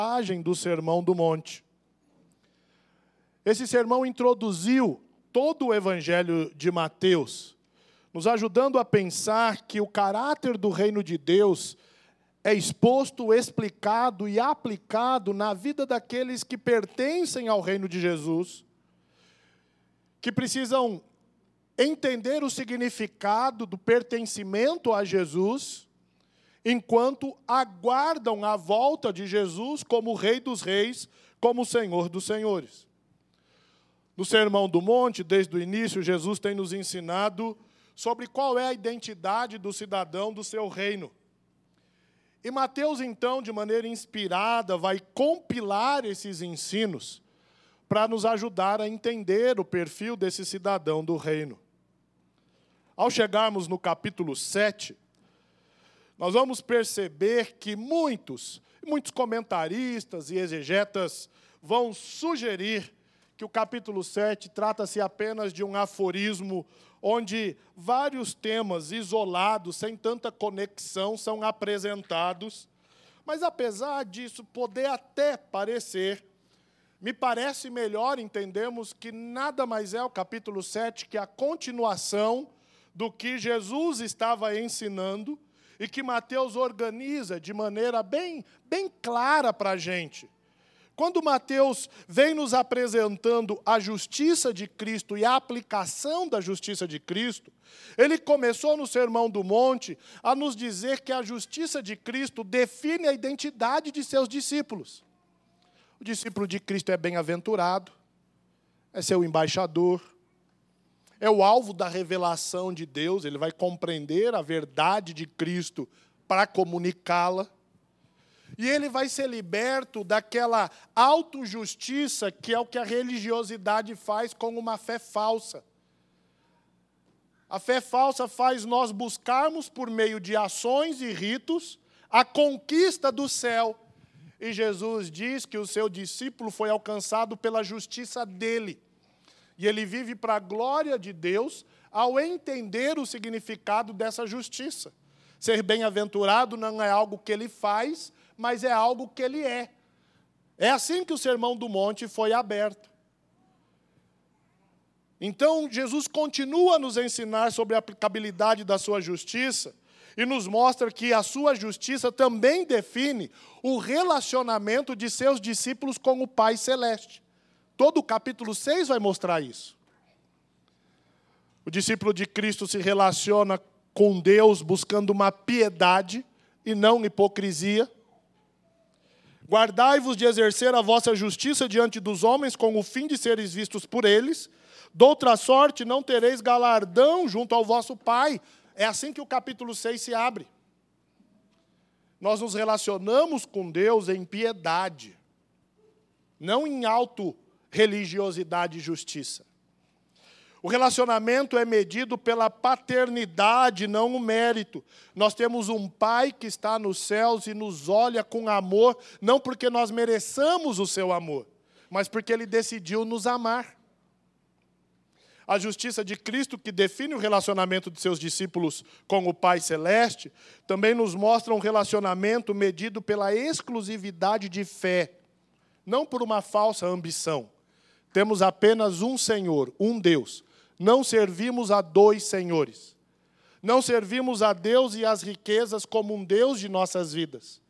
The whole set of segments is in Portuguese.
mensagem do Sermão do Monte. Esse sermão introduziu todo o Evangelho de Mateus, nos ajudando a pensar que o caráter do reino de Deus é exposto, explicado e aplicado na vida daqueles que pertencem ao reino de Jesus, que precisam entender o significado do pertencimento a Jesus, enquanto aguardam a volta de Jesus como Rei dos Reis, como Senhor dos Senhores. No Sermão do Monte, desde o início, Jesus tem nos ensinado sobre qual é a identidade do cidadão do seu reino. E Mateus, então, de maneira inspirada, vai compilar esses ensinos para nos ajudar a entender o perfil desse cidadão do reino. Ao chegarmos no capítulo 7, nós vamos perceber que muitos comentaristas e exegetas vão sugerir que o capítulo 7 trata-se apenas de um aforismo onde vários temas isolados, sem tanta conexão, são apresentados. Mas, apesar disso poder até parecer, me parece melhor entendermos que nada mais é o capítulo 7 que a continuação do que Jesus estava ensinando e que Mateus organiza de maneira bem clara para a gente. Quando Mateus vem nos apresentando a justiça de Cristo e a aplicação da justiça de Cristo, ele começou no Sermão do Monte a nos dizer que a justiça de Cristo define a identidade de seus discípulos. O discípulo de Cristo é bem-aventurado, é seu embaixador, é o alvo da revelação de Deus, ele vai compreender a verdade de Cristo para comunicá-la. E ele vai ser liberto daquela autojustiça que é o que a religiosidade faz com uma fé falsa. A fé falsa faz nós buscarmos, por meio de ações e ritos, a conquista do céu. E Jesus diz que o seu discípulo foi alcançado pela justiça dele. E ele vive para a glória de Deus ao entender o significado dessa justiça. Ser bem-aventurado não é algo que ele faz, mas é algo que ele é. É assim que o Sermão do Monte foi aberto. Então, Jesus continua a nos ensinar sobre a aplicabilidade da sua justiça e nos mostra que a sua justiça também define o relacionamento de seus discípulos com o Pai Celeste. Todo o capítulo 6 vai mostrar isso. O discípulo de Cristo se relaciona com Deus buscando uma piedade e não hipocrisia. Guardai-vos de exercer a vossa justiça diante dos homens com o fim de seres vistos por eles. Doutra sorte não tereis galardão junto ao vosso Pai. É assim que o capítulo 6 se abre. Nós nos relacionamos com Deus em piedade, não em auto-religiosidade e justiça. O relacionamento é medido pela paternidade, não o mérito. Nós temos um Pai que está nos céus e nos olha com amor, não porque nós mereçamos o seu amor, mas porque Ele decidiu nos amar. A justiça de Cristo, que define o relacionamento de seus discípulos com o Pai Celeste, também nos mostra um relacionamento medido pela exclusividade de fé, não por uma falsa ambição. Temos apenas um Senhor, um Deus. Não servimos a dois senhores. Não servimos a Deus e as riquezas como um Deus de nossas vidas.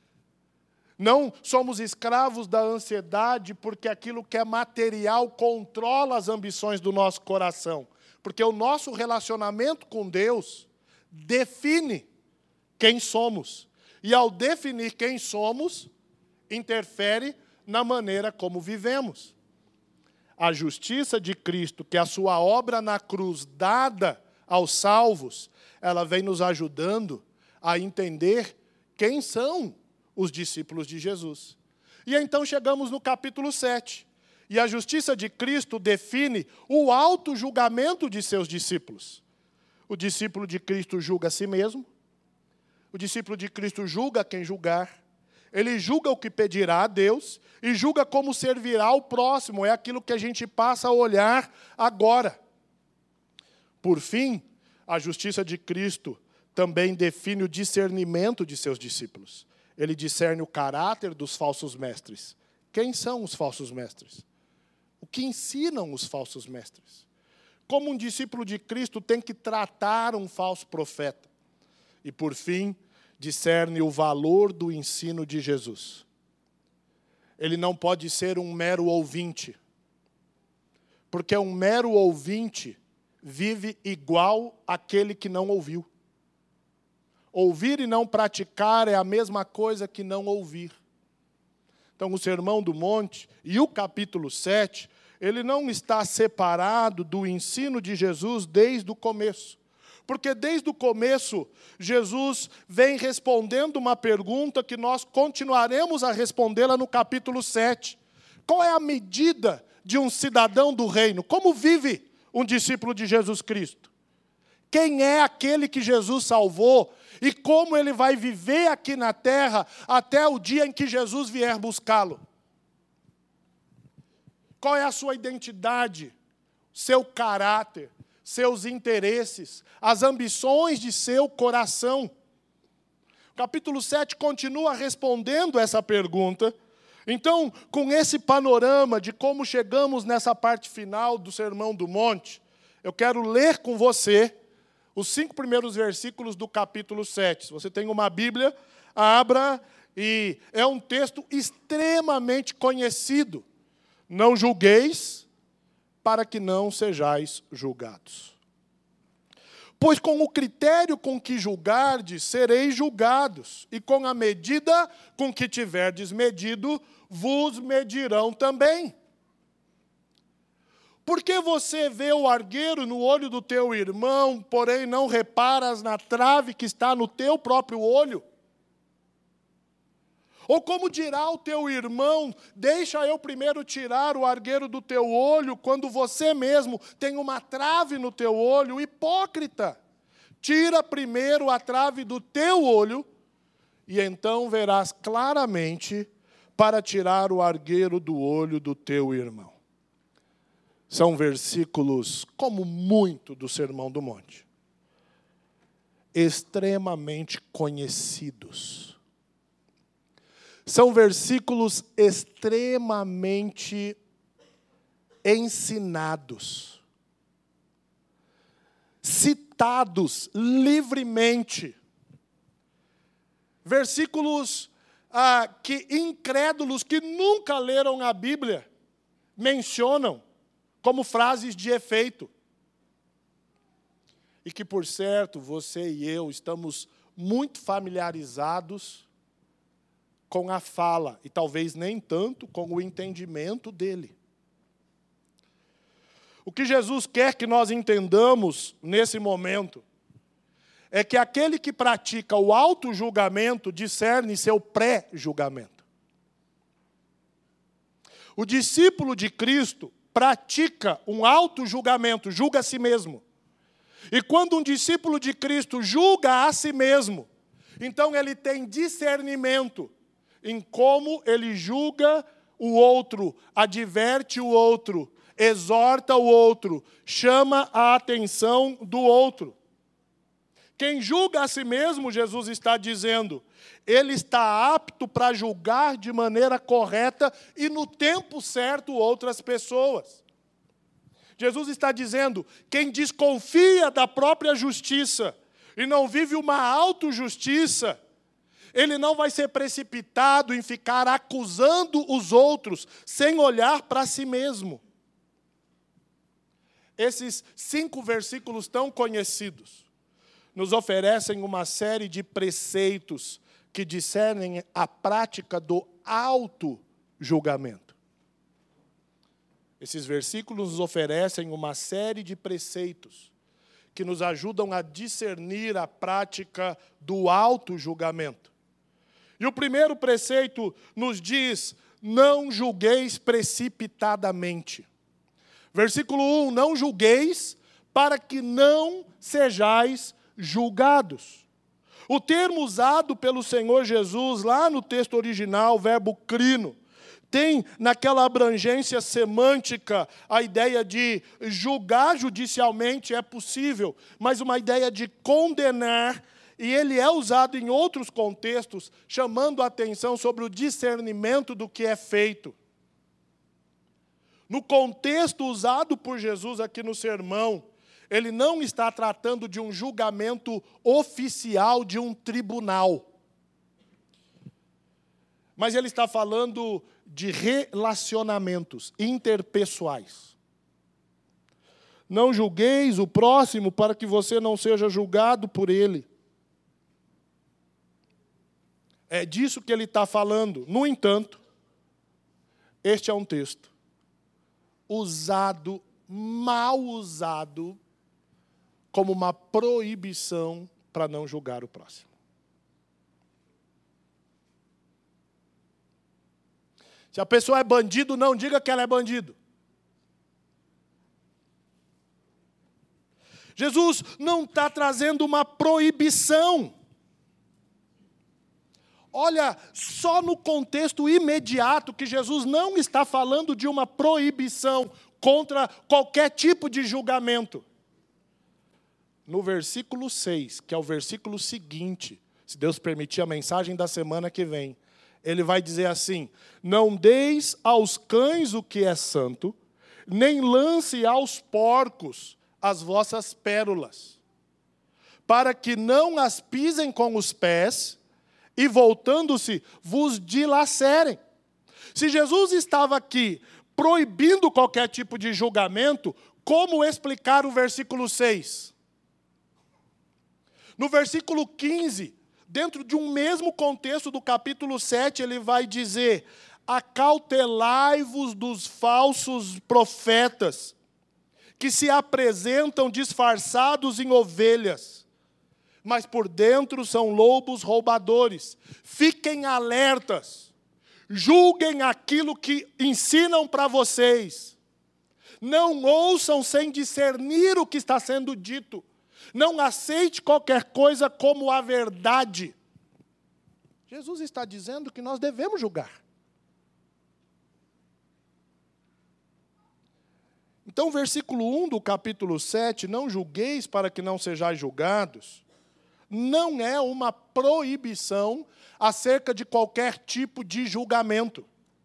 Não somos escravos da ansiedade porque aquilo que é material controla as ambições do nosso coração. Porque o nosso relacionamento com Deus define quem somos. E ao definir quem somos, interfere na maneira como vivemos. A justiça de Cristo, que é a sua obra na cruz dada aos salvos, ela vem nos ajudando a entender quem são os discípulos de Jesus. E então chegamos no capítulo 7. E a justiça de Cristo define o auto-julgamento de seus discípulos. O discípulo de Cristo julga a si mesmo. O discípulo de Cristo julga quem julgar. Ele julga o que pedirá a Deus e julga como servirá ao próximo. É aquilo que a gente passa a olhar agora. Por fim, a justiça de Cristo também define o discernimento de seus discípulos. ele discerne o caráter dos falsos mestres. Quem são os falsos mestres? O que ensinam os falsos mestres? Como um discípulo de Cristo tem que tratar um falso profeta? E, por fim, discerne o valor do ensino de Jesus. Ele não pode ser um mero ouvinte, porque um mero ouvinte vive igual àquele que não ouviu. Ouvir e não praticar é a mesma coisa que não ouvir. Então, o Sermão do Monte e o capítulo 7, ele não está separado do ensino de Jesus desde o começo. Porque desde o começo, Jesus vem respondendo uma pergunta que nós continuaremos a respondê-la no capítulo 7. Qual é a medida de um cidadão do reino? Como vive um discípulo de Jesus Cristo? Quem é aquele que Jesus salvou? E como ele vai viver aqui na terra até o dia em que Jesus vier buscá-lo? Qual é a sua identidade, seu caráter, seus interesses, as ambições de seu coração? O capítulo 7 continua respondendo essa pergunta. Então, com esse panorama de como chegamos nessa parte final do Sermão do Monte, eu quero ler com você os 5 primeiros versículos do capítulo 7. Se você tem uma Bíblia, abra, e é um texto extremamente conhecido. Não julgueis, para que não sejais julgados. Pois com o critério com que julgardes, sereis julgados, e com a medida com que tiverdes medido, vos medirão também. Porque você vê o argueiro no olho do teu irmão, porém não reparas na trave que está no teu próprio olho? Ou como dirá o teu irmão, deixa eu primeiro tirar o argueiro do teu olho, quando você mesmo tem uma trave no teu olho? Hipócrita! Tira primeiro a trave do teu olho, e então verás claramente para tirar o argueiro do olho do teu irmão. São versículos, como muito do Sermão do Monte, extremamente conhecidos. São versículos extremamente ensinados, citados livremente. Versículos que incrédulos que nunca leram a Bíblia mencionam como frases de efeito. E que, por certo, você e eu estamos muito familiarizados com a fala, e talvez nem tanto com o entendimento dele. O que Jesus quer que nós entendamos nesse momento é que aquele que pratica o auto-julgamento discerne seu pré-julgamento. O discípulo de Cristo pratica um auto-julgamento, julga a si mesmo. E quando um discípulo de Cristo julga a si mesmo, então ele tem discernimento em como ele julga o outro, adverte o outro, exorta o outro, chama a atenção do outro. Quem julga a si mesmo, Jesus está dizendo, ele está apto para julgar de maneira correta e no tempo certo outras pessoas. Jesus está dizendo, quem desconfia da própria justiça e não vive uma autojustiça, ele não vai ser precipitado em ficar acusando os outros sem olhar para si mesmo. Esses 5 versículos tão conhecidos nos oferecem uma série de preceitos que discernem a prática do auto-julgamento. Esses versículos nos oferecem uma série de preceitos que nos ajudam a discernir a prática do auto-julgamento. E o primeiro preceito nos diz, não julgueis precipitadamente. Versículo 1, não julgueis para que não sejais julgados. O termo usado pelo Senhor Jesus, lá no texto original, o verbo crino, tem naquela abrangência semântica a ideia de julgar judicialmente é possível, mas uma ideia de condenar E ele é usado em outros contextos, chamando a atenção sobre o discernimento do que é feito. No contexto usado por Jesus aqui no sermão, ele não está tratando de um julgamento oficial de um tribunal. Mas ele está falando de relacionamentos interpessoais. Não julgueis o próximo para que você não seja julgado por ele. É disso que ele está falando. No entanto, este é um texto usado, mal usado, como uma proibição para não julgar o próximo. Se a pessoa é bandido, não diga que ela é bandido. Jesus não está trazendo uma proibição. Olha, só no contexto imediato que Jesus não está falando de uma proibição contra qualquer tipo de julgamento. No versículo 6, que é o versículo seguinte, se Deus permitir a mensagem da semana que vem, ele vai dizer assim: não deis aos cães o que é santo, nem lance aos porcos as vossas pérolas, para que não as pisem com os pés, e voltando-se, vos dilacerem. Se Jesus estava aqui proibindo qualquer tipo de julgamento, como explicar o versículo 6? No versículo 15, dentro de um mesmo contexto do capítulo 7, ele vai dizer: acautelai-vos dos falsos profetas, que se apresentam disfarçados em ovelhas, mas por dentro são lobos roubadores. Fiquem alertas. Julguem aquilo que ensinam para vocês. Não ouçam sem discernir o que está sendo dito. Não aceite qualquer coisa como a verdade. Jesus está dizendo que nós devemos julgar. Então, versículo 1 do capítulo 7, não julgueis para que não sejais julgados, não é uma proibição acerca de qualquer tipo de julgamento.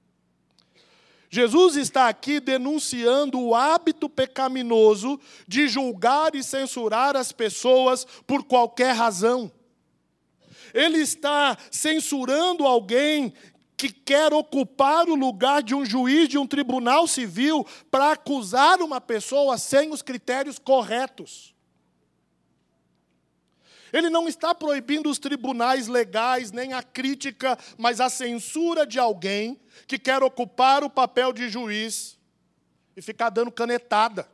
Jesus está aqui denunciando o hábito pecaminoso de julgar e censurar as pessoas por qualquer razão. Ele está censurando alguém que quer ocupar o lugar de um juiz de um tribunal civil para acusar uma pessoa sem os critérios corretos. Ele não está proibindo os tribunais legais, nem a crítica, mas a censura de alguém que quer ocupar o papel de juiz e ficar dando canetada.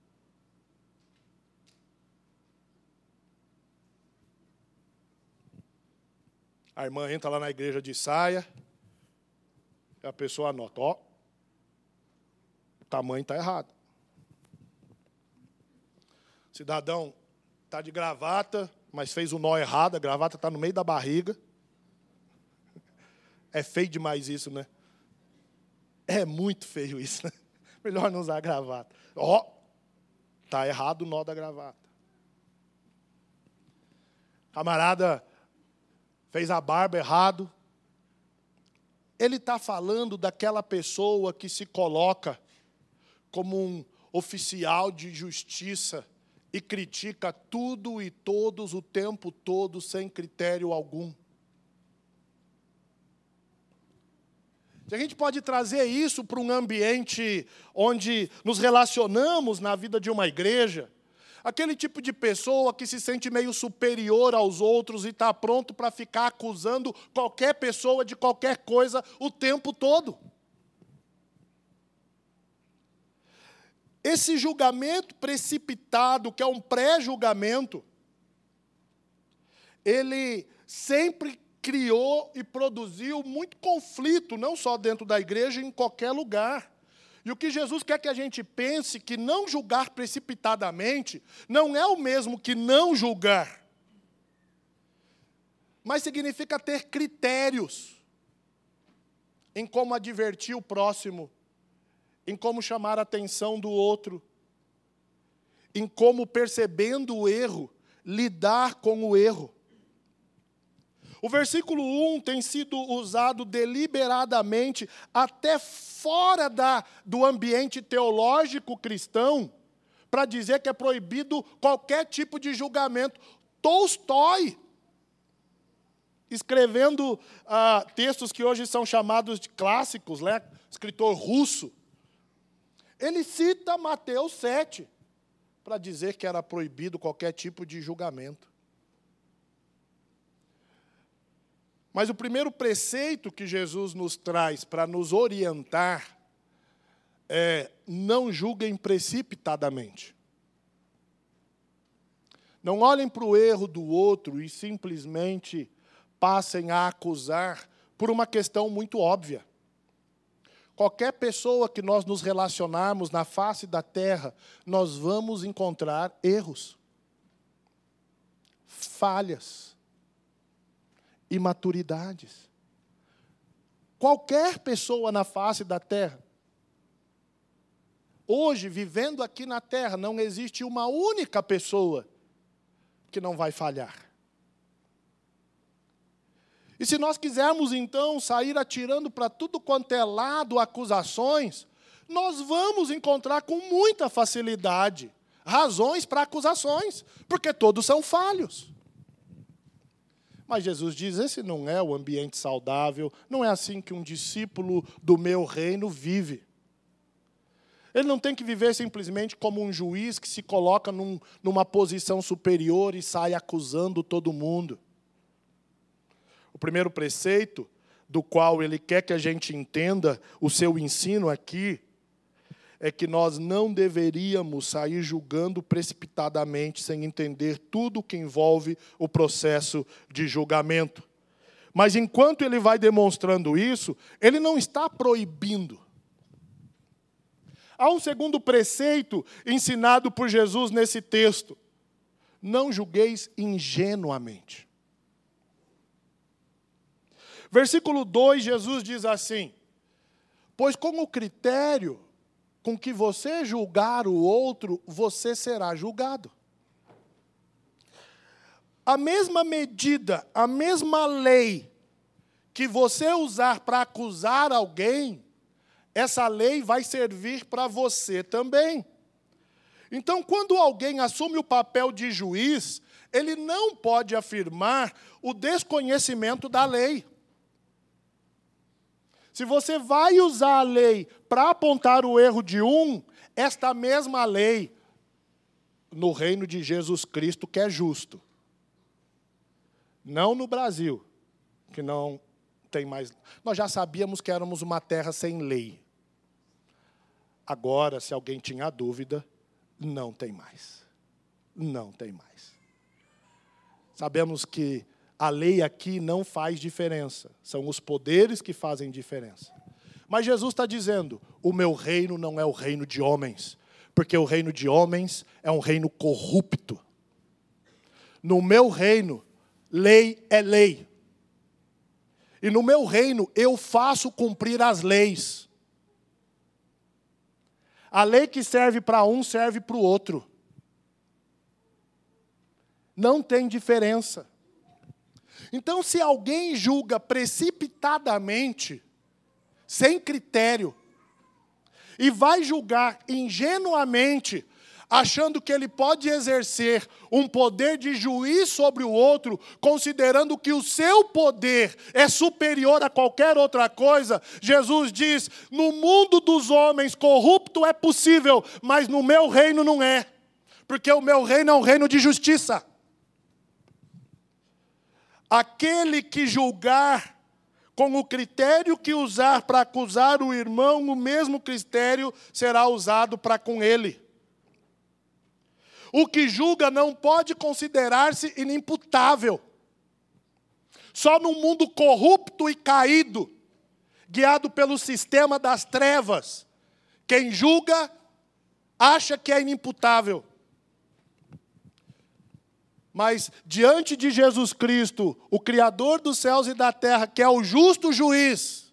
A irmã entra lá na igreja de saia, e a pessoa anota: ó, o tamanho está errado. O cidadão está de gravata, mas fez o nó errado, a gravata está no meio da barriga. É feio demais isso, né? É muito feio isso, né? Melhor não usar gravata. Ó, está errado o nó da gravata. Camarada fez a barba errado. Ele está falando daquela pessoa que se coloca como um oficial de justiça e critica tudo e todos o tempo todo, sem critério algum. Se a gente pode trazer isso para um ambiente onde nos relacionamos na vida de uma igreja, aquele tipo de pessoa que se sente meio superior aos outros e está pronto para ficar acusando qualquer pessoa de qualquer coisa o tempo todo. Esse julgamento precipitado, que é um pré-julgamento, ele sempre criou e produziu muito conflito, não só dentro da igreja, em qualquer lugar. E o que Jesus quer que a gente pense, que não julgar precipitadamente, não é o mesmo que não julgar. Mas significa ter critérios em como advertir o próximo, em como chamar a atenção do outro, em como, percebendo o erro, lidar com o erro. O versículo 1 tem sido usado deliberadamente até fora do ambiente teológico cristão para dizer que é proibido qualquer tipo de julgamento. Tolstói, escrevendo textos que hoje são chamados de clássicos, né? Escritor russo, ele cita Mateus 7 para dizer que era proibido qualquer tipo de julgamento. Mas o primeiro preceito que Jesus nos traz para nos orientar é: não julguem precipitadamente. Não olhem para o erro do outro e simplesmente passem a acusar por uma questão muito óbvia. Qualquer pessoa que nós nos relacionarmos na face da terra, nós vamos encontrar erros, falhas, imaturidades. Qualquer pessoa na face da terra. Hoje, vivendo aqui na terra, não existe uma única pessoa que não vai falhar. E se nós quisermos, então, sair atirando para tudo quanto é lado acusações, nós vamos encontrar com muita facilidade razões para acusações, porque todos são falhos. Mas Jesus diz: esse não é o ambiente saudável, não é assim que um discípulo do meu reino vive. Ele não tem que viver simplesmente como um juiz que se coloca numa posição superior e sai acusando todo mundo. O primeiro preceito, do qual ele quer que a gente entenda o seu ensino aqui, é que nós não deveríamos sair julgando precipitadamente, sem entender tudo o que envolve o processo de julgamento. Mas enquanto ele vai demonstrando isso, ele não está proibindo. Há um segundo preceito ensinado por Jesus nesse texto: não julgueis ingenuamente. Versículo 2, Jesus diz assim: pois com o critério com que você julgar o outro, você será julgado. A mesma medida, a mesma lei que você usar para acusar alguém, essa lei vai servir para você também. Então, quando alguém assume o papel de juiz, ele não pode afirmar o desconhecimento da lei. Se você vai usar a lei para apontar o erro de um, esta mesma lei, no reino de Jesus Cristo, que é justo. Não no Brasil, que não tem mais. Nós já sabíamos que éramos uma terra sem lei. Agora, se alguém tinha dúvida, não tem mais. Não tem mais. Sabemos que a lei aqui não faz diferença. São os poderes que fazem diferença. Mas Jesus está dizendo: o meu reino não é o reino de homens, porque o reino de homens é um reino corrupto. No meu reino, lei é lei. E no meu reino, eu faço cumprir as leis. A lei que serve para um, serve para o outro. Não tem diferença. Então, se alguém julga precipitadamente, sem critério, e vai julgar ingenuamente, achando que ele pode exercer um poder de juiz sobre o outro, considerando que o seu poder é superior a qualquer outra coisa, Jesus diz: no mundo dos homens corrupto é possível, mas no meu reino não é, porque o meu reino é um reino de justiça. Aquele que julgar com o critério que usar para acusar o irmão, o mesmo critério será usado para com ele. O que julga não pode considerar-se inimputável. Só num mundo corrupto e caído, guiado pelo sistema das trevas, quem julga acha que é inimputável. Mas diante de Jesus Cristo, o Criador dos céus e da terra, que é o justo juiz,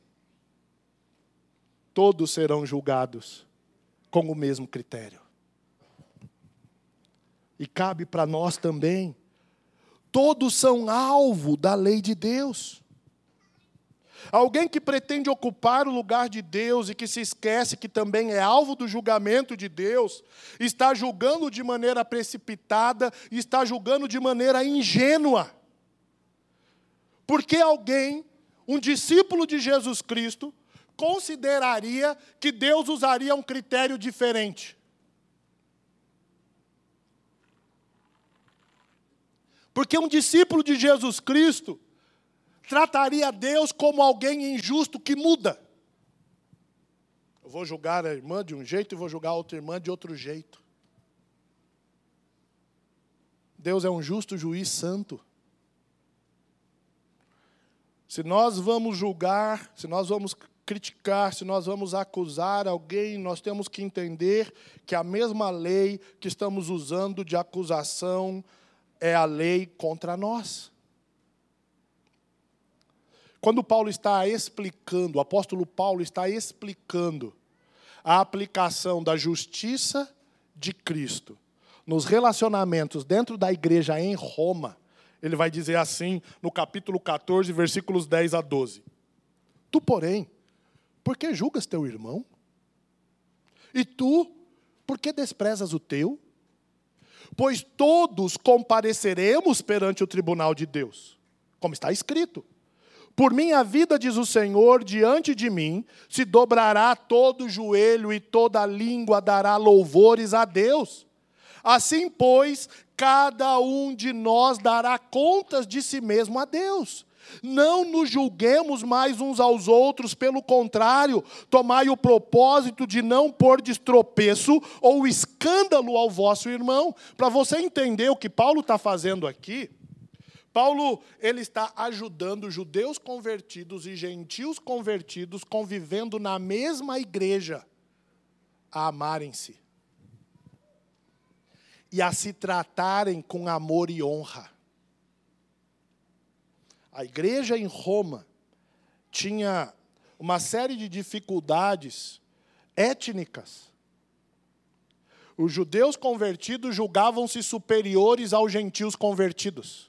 todos serão julgados com o mesmo critério. E cabe para nós também Todos são alvo da lei de Deus. Alguém que pretende ocupar o lugar de Deus e que se esquece que também é alvo do julgamento de Deus, está julgando de maneira precipitada e está julgando de maneira ingênua. Porque alguém, um discípulo de Jesus Cristo, consideraria que Deus usaria um critério diferente. Porque um discípulo de Jesus Cristo trataria Deus como alguém injusto que muda. Eu vou julgar a irmã de um jeito e vou julgar a outra irmã de outro jeito. Deus é um justo juiz santo. Se nós vamos julgar, se nós vamos criticar, se nós vamos acusar alguém, nós temos que entender que a mesma lei que estamos usando de acusação é a lei contra nós. Quando Paulo está explicando, o apóstolo Paulo está explicando a aplicação da justiça de Cristo nos relacionamentos dentro da igreja em Roma, ele vai dizer assim no capítulo 14, versículos 10 a 12. Tu, porém, por que julgas teu irmão? E tu, por que desprezas o teu? Pois todos compareceremos perante o tribunal de Deus, como está escrito. Por minha vida, diz o Senhor, diante de mim se dobrará todo o joelho e toda a língua dará louvores a Deus. Assim, pois, cada um de nós dará contas de si mesmo a Deus. Não nos julguemos mais uns aos outros, pelo contrário, tomai o propósito de não pôr de tropeço ou escândalo ao vosso irmão. Para você entender o que Paulo está fazendo aqui, Paulo ele está ajudando judeus convertidos e gentios convertidos convivendo na mesma igreja a amarem-se e a se tratarem com amor e honra. A igreja em Roma tinha uma série de dificuldades étnicas. Os judeus convertidos julgavam-se superiores aos gentios convertidos.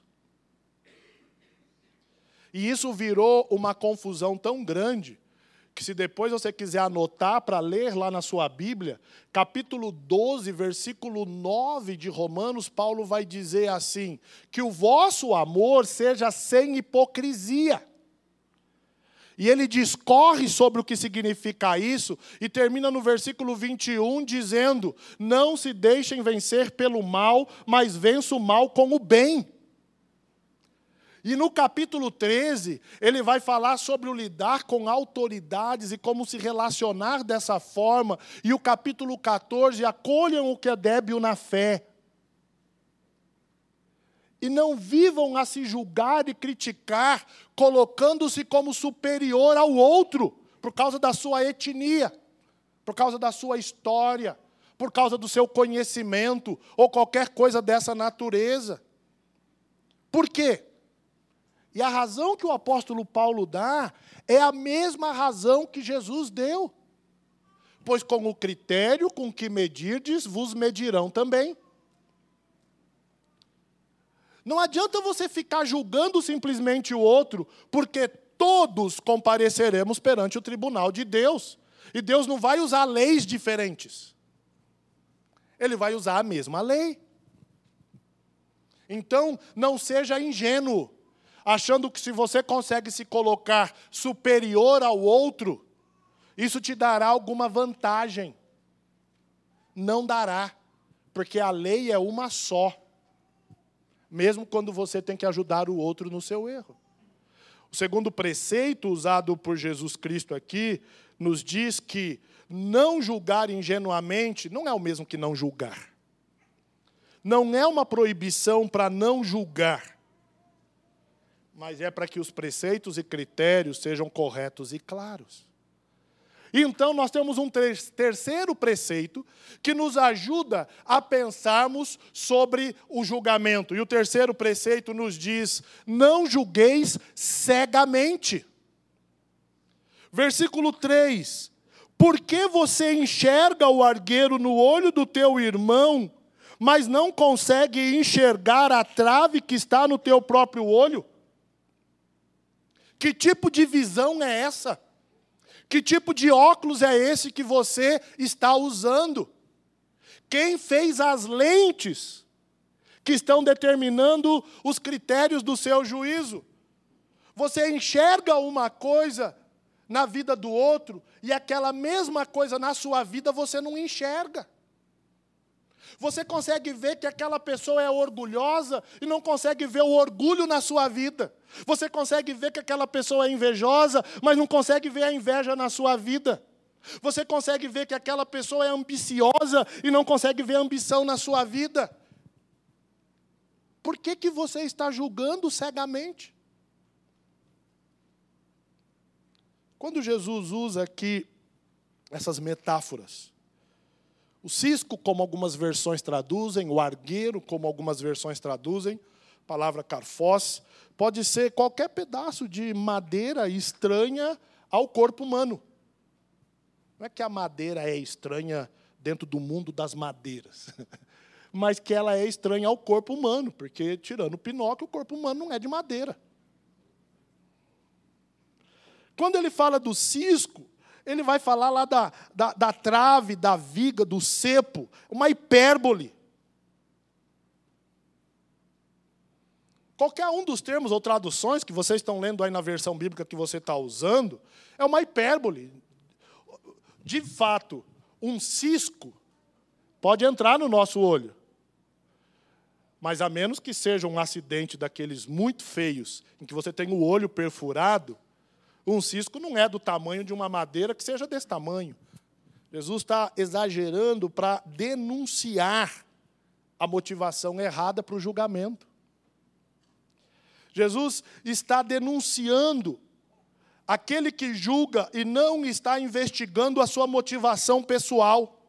E isso virou uma confusão tão grande, que se depois você quiser anotar para ler lá na sua Bíblia, capítulo 12, versículo 9 de Romanos, Paulo vai dizer assim, que o vosso amor seja sem hipocrisia. E ele discorre sobre o que significa isso, e termina no versículo 21 dizendo, não se deixem vencer pelo mal, mas vença o mal com o bem. E no capítulo 13, ele vai falar sobre o lidar com autoridades e como se relacionar dessa forma. E o capítulo 14, acolham o que é débil na fé. E não vivam a se julgar e criticar, colocando-se como superior ao outro, por causa da sua etnia, por causa da sua história, por causa do seu conhecimento, ou qualquer coisa dessa natureza. Por quê? E a razão que o apóstolo Paulo dá é a mesma razão que Jesus deu. Pois com o critério com que medirdes, vos medirão também. Não adianta você ficar julgando simplesmente o outro, porque todos compareceremos perante o tribunal de Deus. E Deus não vai usar leis diferentes. Ele vai usar a mesma lei. Então, não seja ingênuo, achando que se você consegue se colocar superior ao outro, isso te dará alguma vantagem. Não dará, porque a lei é uma só, mesmo quando você tem que ajudar o outro no seu erro. O segundo preceito usado por Jesus Cristo aqui, nos diz que não julgar ingenuamente não é o mesmo que não julgar. Não é uma proibição para não julgar, mas é para que os preceitos e critérios sejam corretos e claros. E então nós temos um terceiro preceito que nos ajuda a pensarmos sobre o julgamento. E o terceiro preceito nos diz, não julgueis cegamente. Versículo 3, por que você enxerga o argueiro no olho do teu irmão, mas não consegue enxergar a trave que está no teu próprio olho? Que tipo de visão é essa? Que tipo de óculos é esse que você está usando? Quem fez as lentes que estão determinando os critérios do seu juízo? Você enxerga uma coisa na vida do outro e aquela mesma coisa na sua vida você não enxerga. Você consegue ver que aquela pessoa é orgulhosa e não consegue ver o orgulho na sua vida. Você consegue ver que aquela pessoa é invejosa, mas não consegue ver a inveja na sua vida. Você consegue ver que aquela pessoa é ambiciosa e não consegue ver a ambição na sua vida. Por que você está julgando cegamente? Quando Jesus usa aqui essas metáforas, o cisco, como algumas versões traduzem, o argueiro, como algumas versões traduzem, a palavra carfós, pode ser qualquer pedaço de madeira estranha ao corpo humano. Não é que a madeira é estranha dentro do mundo das madeiras, mas que ela é estranha ao corpo humano, porque, tirando o Pinóquio, o corpo humano não é de madeira. Quando ele fala do cisco, ele vai falar lá da trave, da viga, do cepo, uma hipérbole. Qualquer um dos termos ou traduções que vocês estão lendo aí na versão bíblica que você está usando, é uma hipérbole. De fato, um cisco pode entrar no nosso olho. Mas a menos que seja um acidente daqueles muito feios, em que você tem o olho perfurado, um cisco não é do tamanho de uma madeira que seja desse tamanho. Jesus está exagerando para denunciar a motivação errada para o julgamento. Jesus está denunciando aquele que julga e não está investigando a sua motivação pessoal.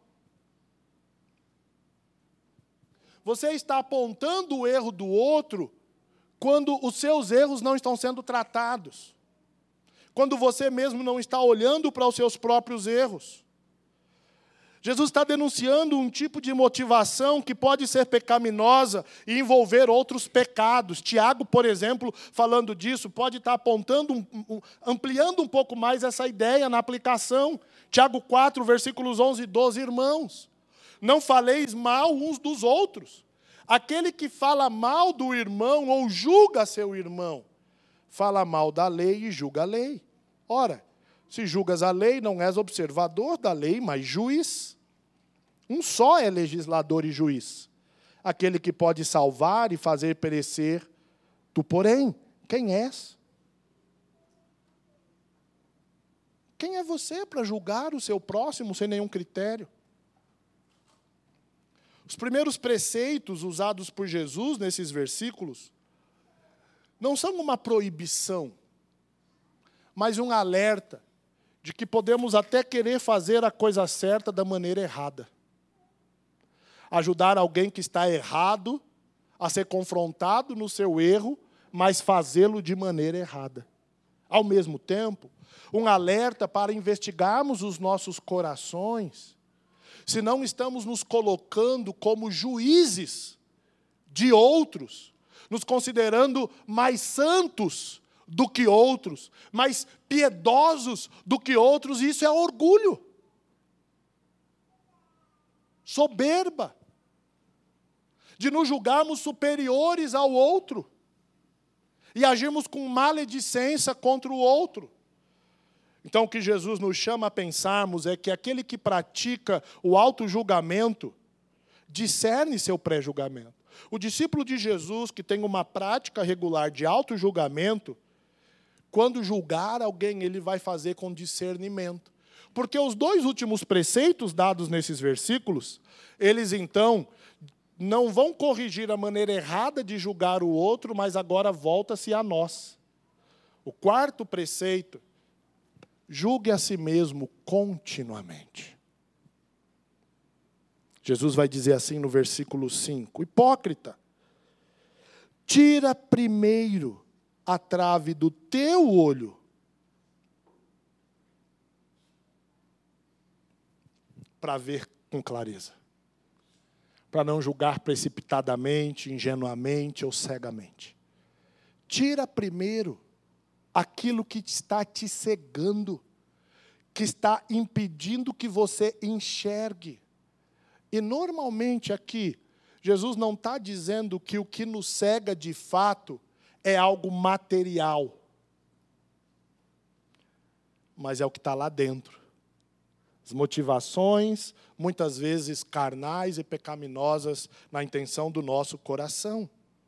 Você está apontando o erro do outro quando os seus erros não estão sendo tratados. Quando você mesmo não está olhando para os seus próprios erros. Jesus está denunciando um tipo de motivação que pode ser pecaminosa e envolver outros pecados. Tiago, por exemplo, falando disso, pode estar apontando, ampliando um pouco mais essa ideia na aplicação. Tiago 4, versículos 11 e 12, irmãos, não faleis mal uns dos outros. Aquele que fala mal do irmão ou julga seu irmão, fala mal da lei e julga a lei. Ora, se julgas a lei, não és observador da lei, mas juiz. Um só é legislador e juiz. Aquele que pode salvar e fazer perecer. Tu, porém, quem és? Quem é você para julgar o seu próximo sem nenhum critério? Os primeiros preceitos usados por Jesus nesses versículos não são uma proibição, mas um alerta de que podemos até querer fazer a coisa certa da maneira errada. Ajudar alguém que está errado a ser confrontado no seu erro, mas fazê-lo de maneira errada. Ao mesmo tempo, um alerta para investigarmos os nossos corações, se não estamos nos colocando como juízes de outros, nos considerando mais santos do que outros, mais piedosos do que outros, e isso é orgulho. Soberba. De nos julgarmos superiores ao outro. E agirmos com maledicência contra o outro. Então, o que Jesus nos chama a pensarmos é que aquele que pratica o auto-julgamento discerne seu pré-julgamento. O discípulo de Jesus, que tem uma prática regular de auto-julgamento, quando julgar alguém, ele vai fazer com discernimento. Porque os dois últimos preceitos dados nesses versículos, eles então não vão corrigir a maneira errada de julgar o outro, mas agora volta-se a nós. O quarto preceito, julgue a si mesmo continuamente. Jesus vai dizer assim no versículo 5, hipócrita, tira primeiro a trave do teu olho, para ver com clareza. para não julgar precipitadamente, ingenuamente ou cegamente. Tira primeiro aquilo que está te cegando, que está impedindo que você enxergue. E normalmente aqui, Jesus não está dizendo que o que nos cega de fato é algo material, mas é o que está lá dentro. As motivações, muitas vezes carnais e pecaminosas, na intenção do nosso coração.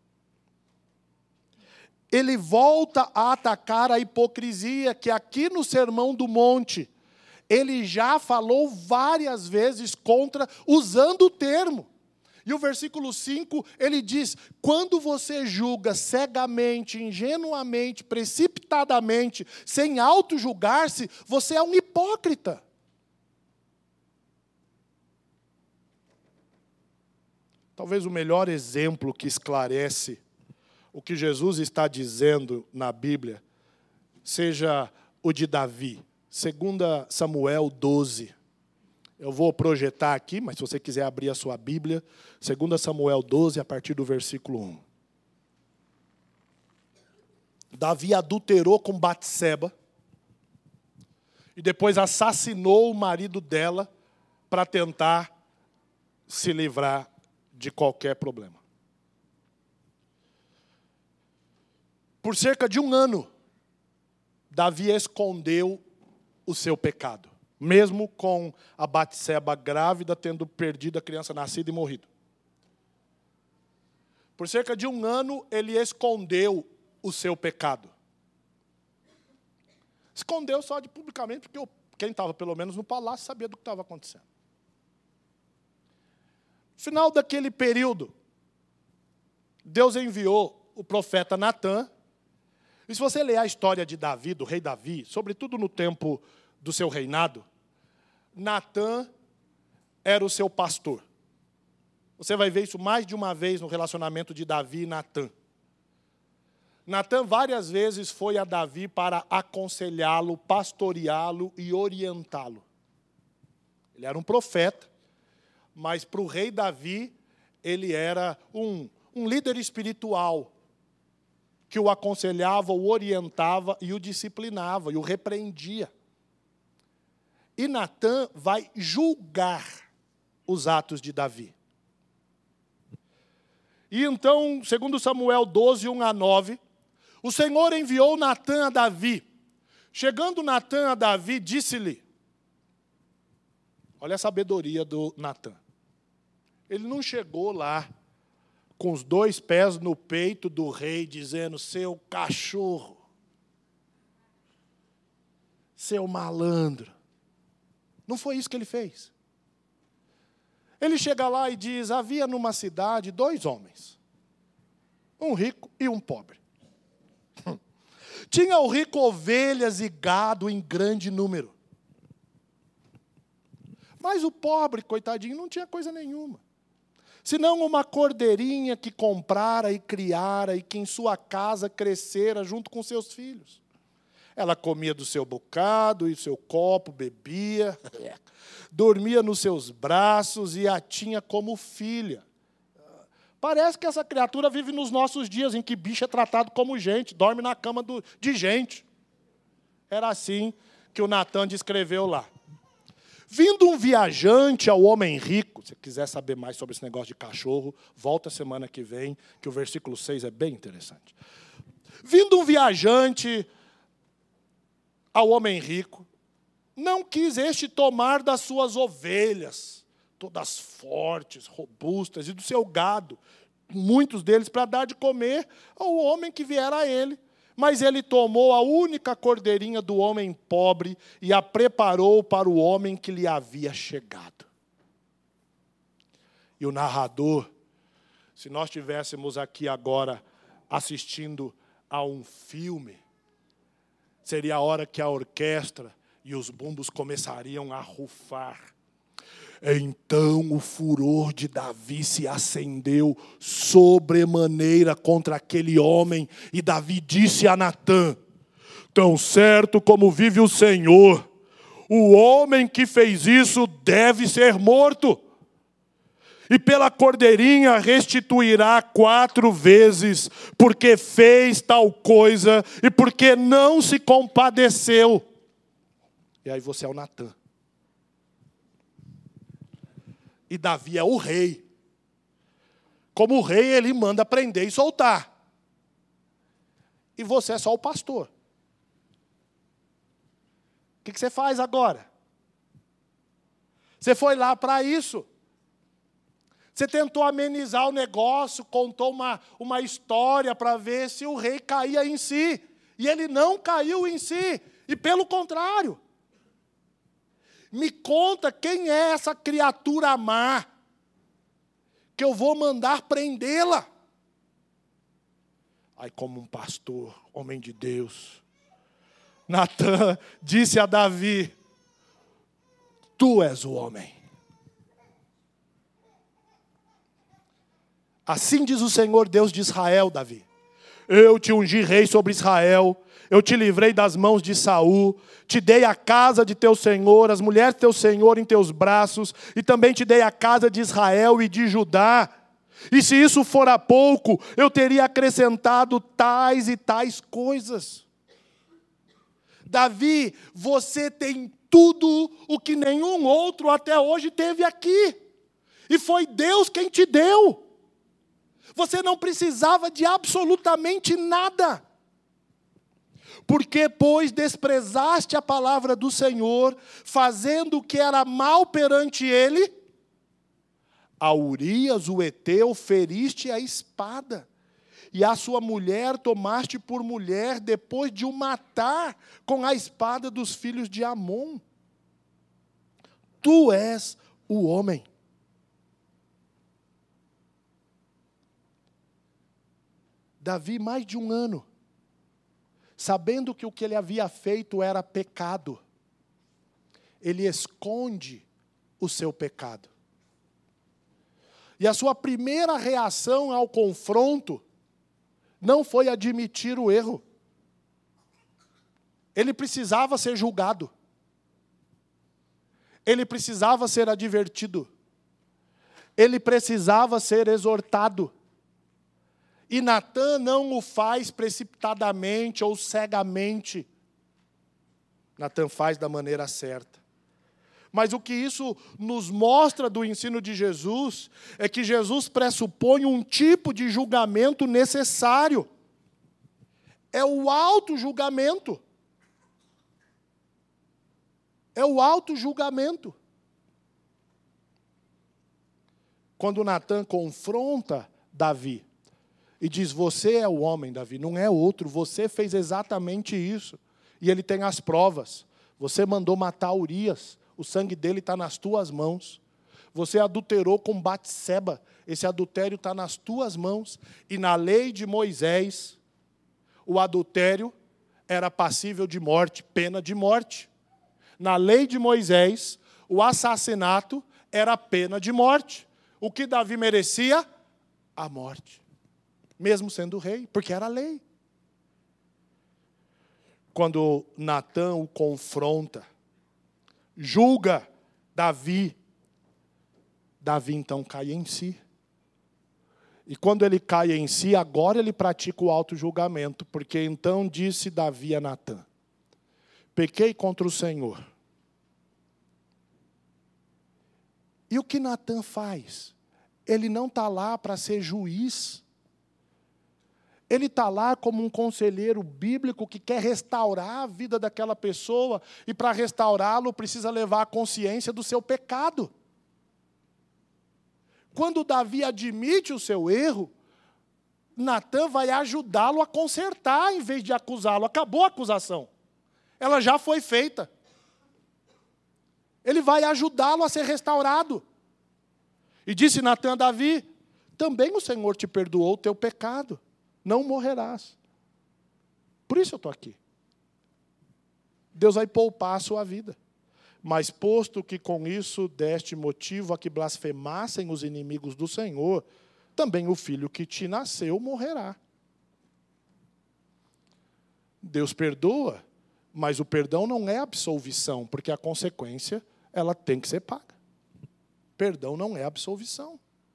Ele volta a atacar a hipocrisia, que aqui no Sermão do Monte, ele já falou várias vezes contra, usando o termo. E o versículo 5, ele diz: quando você julga cegamente, ingenuamente, precipitadamente, sem auto-julgar-se, você é um hipócrita. Talvez o melhor exemplo que esclarece o que Jesus está dizendo na Bíblia seja o de Davi, 2 Samuel 12. Eu vou projetar aqui, mas se você quiser abrir a sua Bíblia, 2 Samuel 12, a partir do versículo 1. Davi adulterou com Batseba e depois assassinou o marido dela para tentar se livrar de qualquer problema. Por cerca de 1 ano, Davi escondeu o seu pecado, mesmo com a Batseba grávida, tendo perdido a criança nascida e morrido. Por cerca de 1 ano, ele escondeu o seu pecado. Escondeu só de publicamente, porque quem estava pelo menos no palácio sabia do que estava acontecendo. No final daquele período, Deus enviou o profeta Natã. E se você ler a história de Davi, do rei Davi, sobretudo no tempo do seu reinado, Natã era o seu pastor. Você vai ver isso mais de uma vez no relacionamento de Davi e Natã. Natã várias vezes foi a Davi para aconselhá-lo, pastoreá-lo e orientá-lo. Ele era um profeta, mas para o rei Davi, ele era um líder espiritual, que o aconselhava, o orientava e o disciplinava, e o repreendia. E Natã vai julgar os atos de Davi. E então, segundo Samuel 12, 1-9, o Senhor enviou Natã a Davi. Chegando Natã a Davi, disse-lhe, olha a sabedoria do Natã. Ele não chegou lá com os 2 pés no peito do rei, dizendo: seu cachorro, seu malandro. Não foi isso que ele fez. Ele chega lá e diz: havia numa cidade 2 homens, um rico e um pobre. Tinha o rico ovelhas e gado em grande número. Mas o pobre, coitadinho, não tinha coisa nenhuma, senão uma cordeirinha que comprara e criara e que em sua casa crescera junto com seus filhos. Ela comia do seu bocado e seu copo, bebia, dormia nos seus braços e a tinha como filha. Parece que essa criatura vive nos nossos dias, em que bicho é tratado como gente, dorme na cama de gente. Era assim que o Natã descreveu lá. Vindo um viajante ao homem rico, se quiser saber mais sobre esse negócio de cachorro, volta semana que vem, que o versículo 6 é bem interessante. Vindo um viajante ao homem rico, não quis este tomar das suas ovelhas, todas fortes, robustas, e do seu gado, muitos deles para dar de comer ao homem que viera a ele. Mas ele tomou a única cordeirinha do homem pobre e a preparou para o homem que lhe havia chegado. E o narrador, se nós estivéssemos aqui agora assistindo a um filme, seria a hora que a orquestra e os bumbos começariam a rufar. Então o furor de Davi se acendeu sobremaneira contra aquele homem, e Davi disse a Natã: tão certo como vive o Senhor, o homem que fez isso deve ser morto. e pela cordeirinha restituirá 4 vezes, porque fez tal coisa e porque não se compadeceu. E aí você é o Natã. E Davi é o rei. Como rei, ele manda prender e soltar. E você é só o pastor. O que você faz agora? Você foi lá para isso. Você tentou amenizar o negócio, contou uma história para ver se o rei caía em si. E ele não caiu em si. E pelo contrário. Me conta quem é essa criatura má, que eu vou mandar prendê-la. Aí, como um pastor, homem de Deus, Natã disse a Davi: tu és o homem. Assim diz o Senhor Deus de Israel, Davi: eu te ungi rei sobre Israel, eu te livrei das mãos de Saul, te dei a casa de teu senhor, as mulheres de teu senhor em teus braços, e também te dei a casa de Israel e de Judá. E se isso fora pouco, eu teria acrescentado tais e tais coisas. Davi, você tem tudo o que nenhum outro até hoje teve aqui. E foi Deus quem te deu. Você não precisava de absolutamente nada. Porque, pois, desprezaste a palavra do Senhor, fazendo o que era mal perante ele, a Urias, o Heteu, feriste a espada, e a sua mulher tomaste por mulher, depois de o matar com a espada dos filhos de Amon. Tu és o homem. Davi, mais de um ano, sabendo que o que ele havia feito era pecado, ele esconde o seu pecado. E a sua primeira reação ao confronto não foi admitir o erro. Ele precisava ser julgado. Ele precisava ser advertido. Ele precisava ser exortado. E Natã não o faz precipitadamente ou cegamente. Natã faz da maneira certa. Mas o que isso nos mostra do ensino de Jesus é que Jesus pressupõe um tipo de julgamento necessário. É o auto-julgamento. É o auto-julgamento. Quando Natã confronta Davi e diz: você é o homem, Davi, não é outro, você fez exatamente isso. E ele tem as provas. Você mandou matar Urias, o sangue dele está nas tuas mãos. Você adulterou com Batseba, esse adultério está nas tuas mãos. E na lei de Moisés, o adultério era passível de morte, pena de morte. Na lei de Moisés, o assassinato era pena de morte. O que Davi merecia? A morte. Mesmo sendo rei, porque era a lei. Quando Natã o confronta, julga Davi, Davi então cai em si. E quando ele cai em si, agora ele pratica o auto-julgamento, porque então disse Davi a Natã: pequei contra o Senhor. E o que Natã faz? Ele não está lá para ser juiz. Ele está lá como um conselheiro bíblico que quer restaurar a vida daquela pessoa, e para restaurá-lo precisa levar a consciência do seu pecado. Quando Davi admite o seu erro, Natã vai ajudá-lo a consertar em vez de acusá-lo. Acabou a acusação. Ela já foi feita. Ele vai ajudá-lo a ser restaurado. E disse Natã a Davi: também o Senhor te perdoou o teu pecado. Não morrerás. Por isso eu estou aqui. Deus vai poupar a sua vida. Mas posto que com isso deste motivo a que blasfemassem os inimigos do Senhor, também o filho que te nasceu morrerá. Deus perdoa, mas o perdão não é absolvição, porque a consequência ela tem que ser paga. Perdão não é absolvição.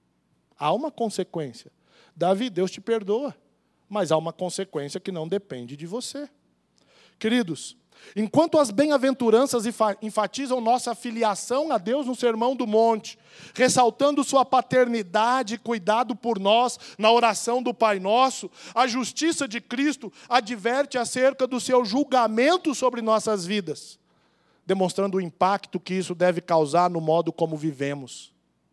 Há uma consequência. Davi, Deus te perdoa, mas há uma consequência que não depende de você. Queridos, enquanto as bem-aventuranças enfatizam nossa filiação a Deus no Sermão do Monte, ressaltando sua paternidade e cuidado por nós na oração do Pai Nosso, a justiça de Cristo adverte acerca do seu julgamento sobre nossas vidas, demonstrando o impacto que isso deve causar no modo como vivemos.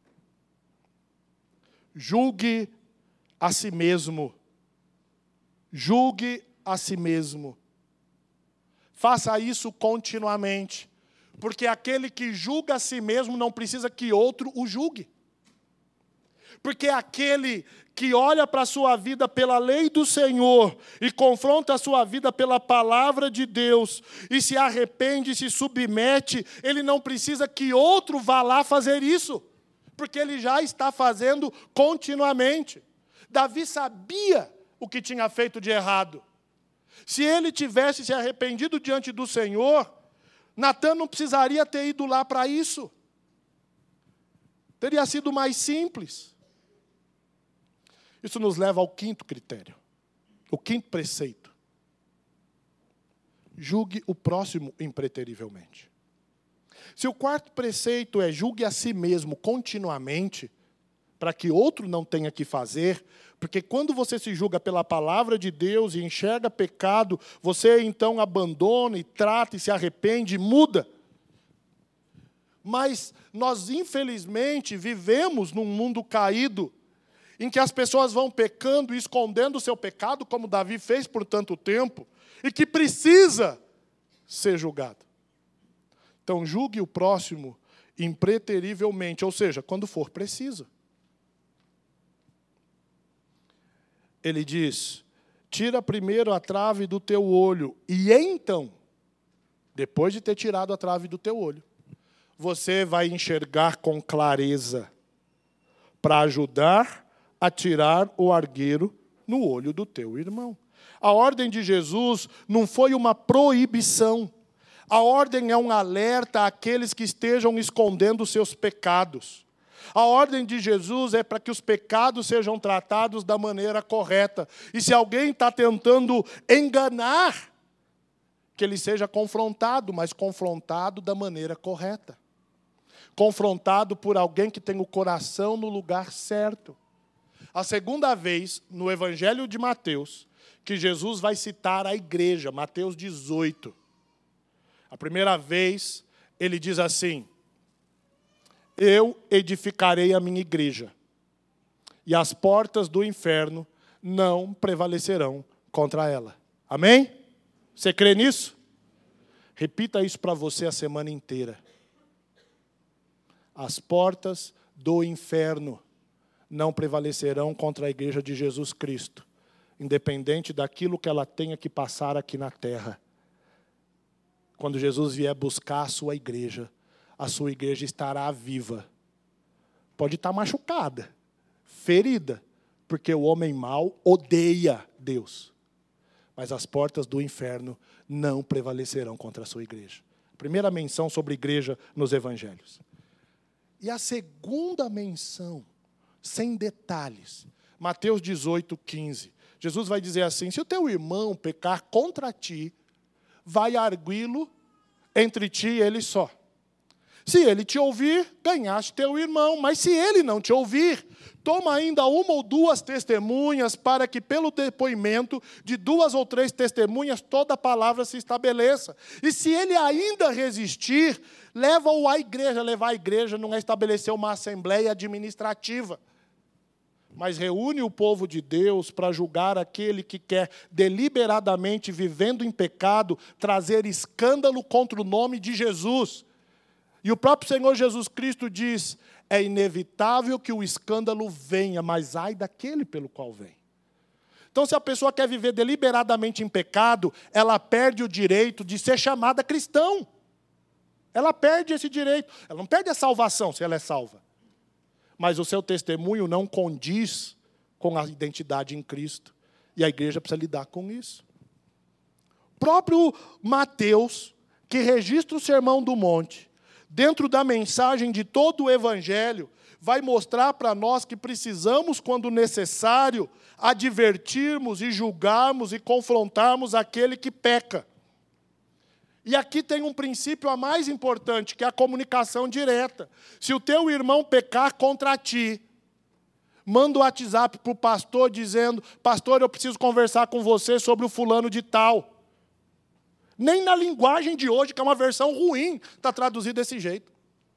Julgue a si mesmo. Julgue a si mesmo. Faça isso continuamente, porque aquele que julga a si mesmo não precisa que outro o julgue. Porque aquele que olha para a sua vida pela lei do Senhor e confronta a sua vida pela palavra de Deus e se arrepende e se submete, ele não precisa que outro vá lá fazer isso, porque ele já está fazendo continuamente. Davi sabia o que tinha feito de errado. Se ele tivesse se arrependido diante do Senhor, Natan não precisaria ter ido lá para isso. Teria sido mais simples. Isso nos leva ao quinto critério, o quinto preceito. Julgue o próximo impreterivelmente. Se o quarto preceito é julgue a si mesmo continuamente, para que outro não tenha que fazer, porque quando você se julga pela palavra de Deus e enxerga pecado, você então abandona e trata e se arrepende e muda. Mas nós, infelizmente, vivemos num mundo caído, em que as pessoas vão pecando e escondendo o seu pecado, como Davi fez por tanto tempo, e que precisa ser julgado. Então, julgue o próximo impreterivelmente, ou seja, quando for preciso. Ele diz, tira primeiro a trave do teu olho, e então, depois de ter tirado a trave do teu olho, você vai enxergar com clareza, para ajudar a tirar o argueiro no olho do teu irmão. A ordem de Jesus não foi uma proibição. A ordem é um alerta àqueles que estejam escondendo os seus pecados. A ordem de Jesus é para que os pecados sejam tratados da maneira correta. E se alguém está tentando enganar, que ele seja confrontado, mas confrontado da maneira correta. Confrontado por alguém que tem o coração no lugar certo. A segunda vez, no Evangelho de Mateus, que Jesus vai citar a igreja, Mateus 18. A primeira vez, ele diz assim, eu edificarei a minha igreja, e as portas do inferno não prevalecerão contra ela. Amém? Você crê nisso? Repita isso para você a semana inteira. As portas do inferno não prevalecerão contra a igreja de Jesus Cristo, independente daquilo que ela tenha que passar aqui na terra. Quando Jesus vier buscar a sua igreja estará viva. Pode estar machucada, ferida, porque o homem mau odeia Deus. Mas as portas do inferno não prevalecerão contra a sua igreja. Primeira menção sobre igreja nos evangelhos. E a segunda menção, sem detalhes, Mateus 18, 15. Jesus vai dizer assim, se o teu irmão pecar contra ti, vai arguí-lo entre ti e ele só. Se ele te ouvir, ganhaste teu irmão. Mas se ele não te ouvir, toma ainda uma ou duas testemunhas, para que pelo depoimento de 2 ou 3 testemunhas toda a palavra se estabeleça. E se ele ainda resistir, leva-o à igreja. Levar à igreja não é estabelecer uma assembleia administrativa, mas reúne o povo de Deus para julgar aquele que quer deliberadamente, vivendo em pecado, trazer escândalo contra o nome de Jesus. E o próprio Senhor Jesus Cristo diz, é inevitável que o escândalo venha, mas ai daquele pelo qual vem. Então, se a pessoa quer viver deliberadamente em pecado, ela perde o direito de ser chamada cristão. Ela perde esse direito. Ela não perde a salvação, se ela é salva. Mas o seu testemunho não condiz com a identidade em Cristo. E a igreja precisa lidar com isso. O próprio Mateus, que registra o Sermão do Monte, dentro da mensagem de todo o Evangelho, vai mostrar para nós que precisamos, quando necessário, advertirmos e julgarmos e confrontarmos aquele que peca. E aqui tem um princípio a mais importante, que é a comunicação direta. Se o teu irmão pecar contra ti, manda o WhatsApp para o pastor dizendo: pastor, eu preciso conversar com você sobre o fulano de tal. Nem na linguagem de hoje, que é uma versão ruim, está traduzido desse jeito.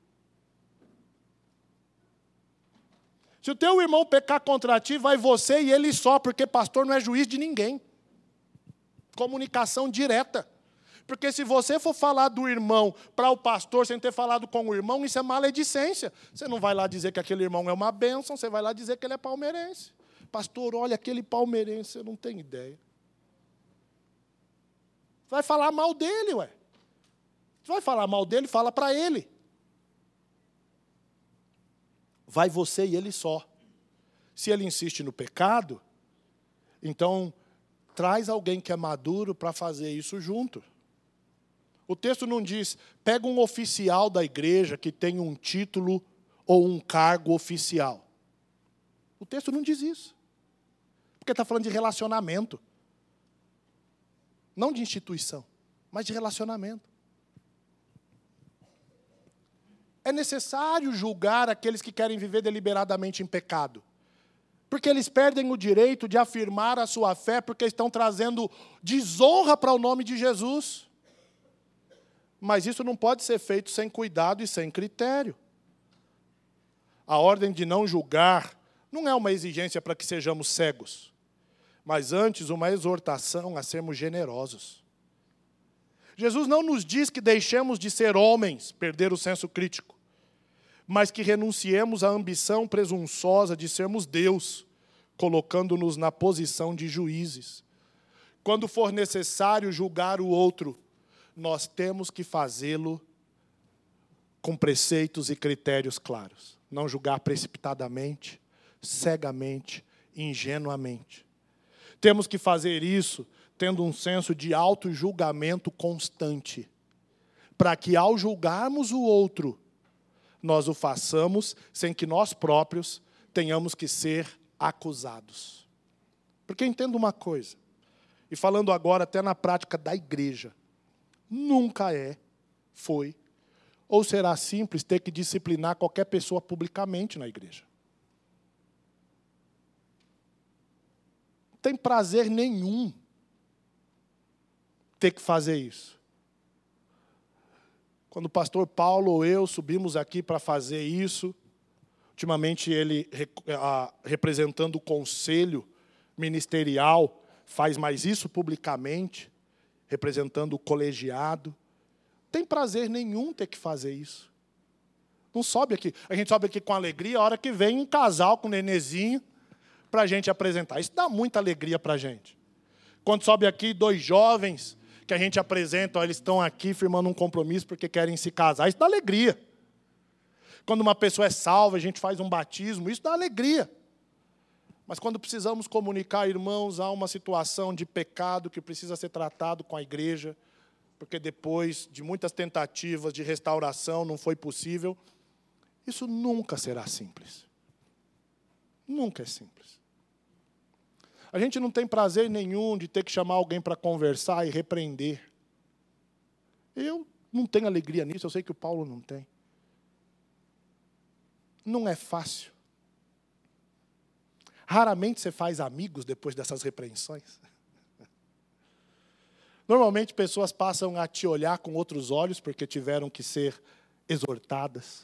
Se o teu irmão pecar contra ti, vai você e ele só, porque pastor não é juiz de ninguém. Comunicação direta. Porque se você for falar do irmão para o pastor sem ter falado com o irmão, isso é maledicência. Você não vai lá dizer que aquele irmão é uma bênção, você vai lá dizer que ele é palmeirense. Pastor, olha, aquele palmeirense, você não tem ideia. Vai falar mal dele, ué. Você vai falar mal dele, fala para ele. Vai você e ele só. Se ele insiste no pecado, então traz alguém que é maduro para fazer isso junto. O texto não diz, pega um oficial da igreja que tem um título ou um cargo oficial. O texto não diz isso. Porque está falando de relacionamento. Não de instituição, mas de relacionamento. É necessário julgar aqueles que querem viver deliberadamente em pecado. Porque eles perdem o direito de afirmar a sua fé, porque estão trazendo desonra para o nome de Jesus. Mas isso não pode ser feito sem cuidado e sem critério. A ordem de não julgar não é uma exigência para que sejamos cegos, mas antes uma exortação a sermos generosos. Jesus não nos diz que deixemos de ser homens, perder o senso crítico, mas que renunciemos à ambição presunçosa de sermos Deus, colocando-nos na posição de juízes. Quando for necessário julgar o outro, nós temos que fazê-lo com preceitos e critérios claros. Não julgar precipitadamente, cegamente, ingenuamente. Temos que fazer isso tendo um senso de auto-julgamento constante, para que, ao julgarmos o outro, nós o façamos sem que nós próprios tenhamos que ser acusados. Porque entenda uma coisa, e falando agora até na prática da igreja, nunca foi ou será simples ter que disciplinar qualquer pessoa publicamente na igreja. Não tem prazer nenhum ter que fazer isso. Quando o pastor Paulo ou eu subimos aqui para fazer isso, ultimamente ele, representando o conselho ministerial, faz mais isso publicamente, representando o colegiado. Não tem prazer nenhum ter que fazer isso. Não sobe aqui. A gente sobe aqui com alegria a hora que vem um casal com um nenezinho para a gente apresentar. Isso dá muita alegria para a gente. Quando sobe aqui 2 jovens que a gente apresenta, ó, eles estão aqui firmando um compromisso porque querem se casar, isso dá alegria. Quando uma pessoa é salva, a gente faz um batismo, isso dá alegria. Mas quando precisamos comunicar, irmãos, há uma situação de pecado que precisa ser tratado com a igreja, porque depois de muitas tentativas de restauração não foi possível, isso nunca será simples. Nunca é simples. A gente não tem prazer nenhum de ter que chamar alguém para conversar e repreender. Eu não tenho alegria nisso, eu sei que o Paulo não tem. Não é fácil. Raramente você faz amigos depois dessas repreensões. Normalmente pessoas passam a te olhar com outros olhos porque tiveram que ser exortadas.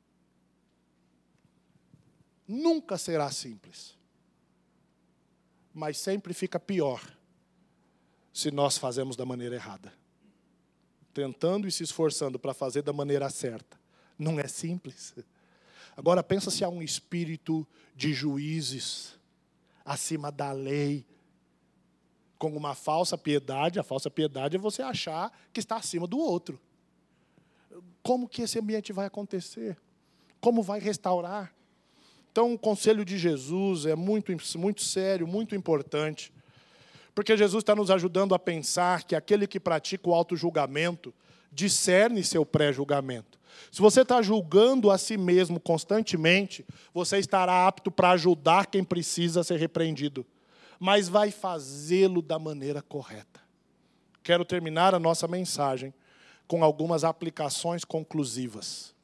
Nunca será simples. Mas sempre fica pior se nós fazemos da maneira errada. Tentando e se esforçando para fazer da maneira certa. Não é simples. Agora pensa se há um espírito de juízes acima da lei, com uma falsa piedade. A falsa piedade é você achar que está acima do outro. Como que esse ambiente vai acontecer? Como vai restaurar? Então, o conselho de Jesus é muito, muito sério, muito importante, porque Jesus está nos ajudando a pensar que aquele que pratica o auto-julgamento discerne seu pré-julgamento. Se você está julgando a si mesmo constantemente, você estará apto para ajudar quem precisa ser repreendido, mas vai fazê-lo da maneira correta. Quero terminar a nossa mensagem com algumas aplicações conclusivas.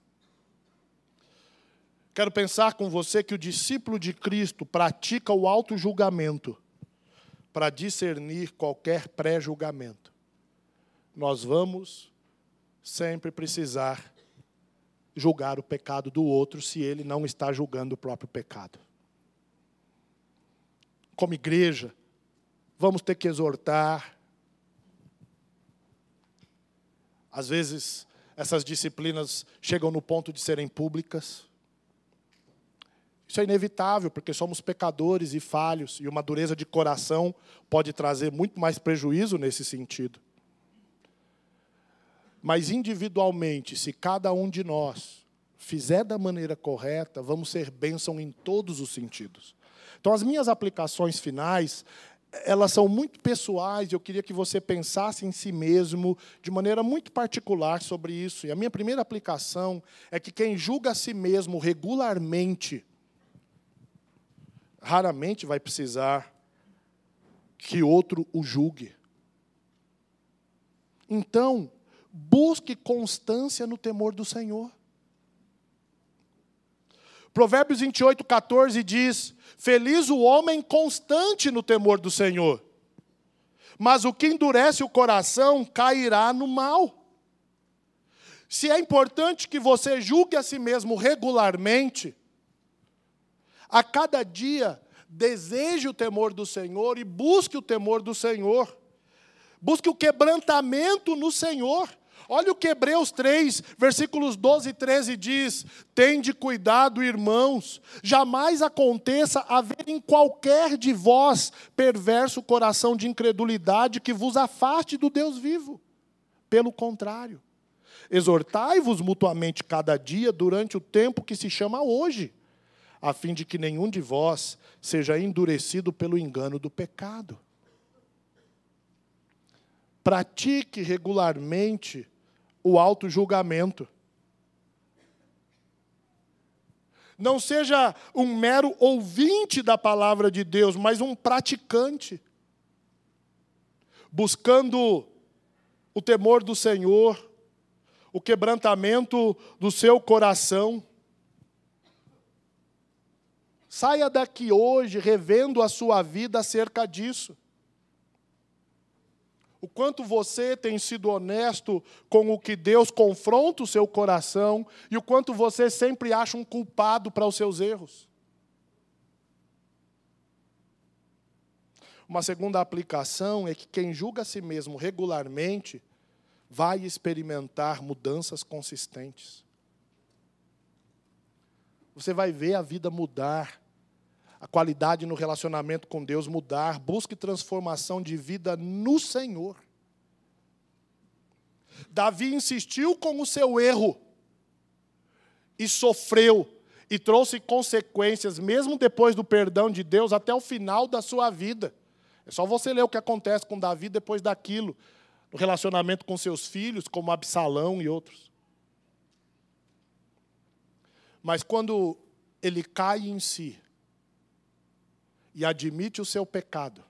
Quero pensar com você que o discípulo de Cristo pratica o auto-julgamento para discernir qualquer pré-julgamento. Nós vamos sempre precisar julgar o pecado do outro se ele não está julgando o próprio pecado. Como igreja, vamos ter que exortar. Às vezes, essas disciplinas chegam no ponto de serem públicas. Isso é inevitável, porque somos pecadores e falhos, e uma dureza de coração pode trazer muito mais prejuízo nesse sentido. Mas individualmente, se cada um de nós fizer da maneira correta, vamos ser bênção em todos os sentidos. Então, as minhas aplicações finais, elas são muito pessoais, e eu queria que você pensasse em si mesmo de maneira muito particular sobre isso. E a minha primeira aplicação é que quem julga a si mesmo regularmente, raramente vai precisar que outro o julgue. Então, busque constância no temor do Senhor. Provérbios 28:14 diz: feliz o homem constante no temor do Senhor, mas o que endurece o coração cairá no mal. Se é importante que você julgue a si mesmo regularmente, a cada dia deseje o temor do Senhor e busque o temor do Senhor. Busque o quebrantamento no Senhor. Olha o que Hebreus 3, versículos 12 e 13 diz: tende cuidado, irmãos, jamais aconteça haver em qualquer de vós perverso coração de incredulidade que vos afaste do Deus vivo. Pelo contrário, exortai-vos mutuamente cada dia durante o tempo que se chama hoje, a fim de que nenhum de vós seja endurecido pelo engano do pecado. Pratique regularmente o auto-julgamento. Não seja um mero ouvinte da palavra de Deus, mas um praticante, buscando o temor do Senhor, o quebrantamento do seu coração. Saia daqui hoje revendo a sua vida acerca disso. O quanto você tem sido honesto com o que Deus confronta o seu coração e o quanto você sempre acha um culpado para os seus erros. Uma segunda aplicação é que quem julga a si mesmo regularmente vai experimentar mudanças consistentes. Você vai ver a vida mudar, a qualidade no relacionamento com Deus mudar. Busque transformação de vida no Senhor. Davi insistiu com o seu erro e sofreu e trouxe consequências, mesmo depois do perdão de Deus, até o final da sua vida. É só você ler o que acontece com Davi depois daquilo, no relacionamento com seus filhos, como Absalão e outros. Mas quando ele cai em si e admite o seu pecado,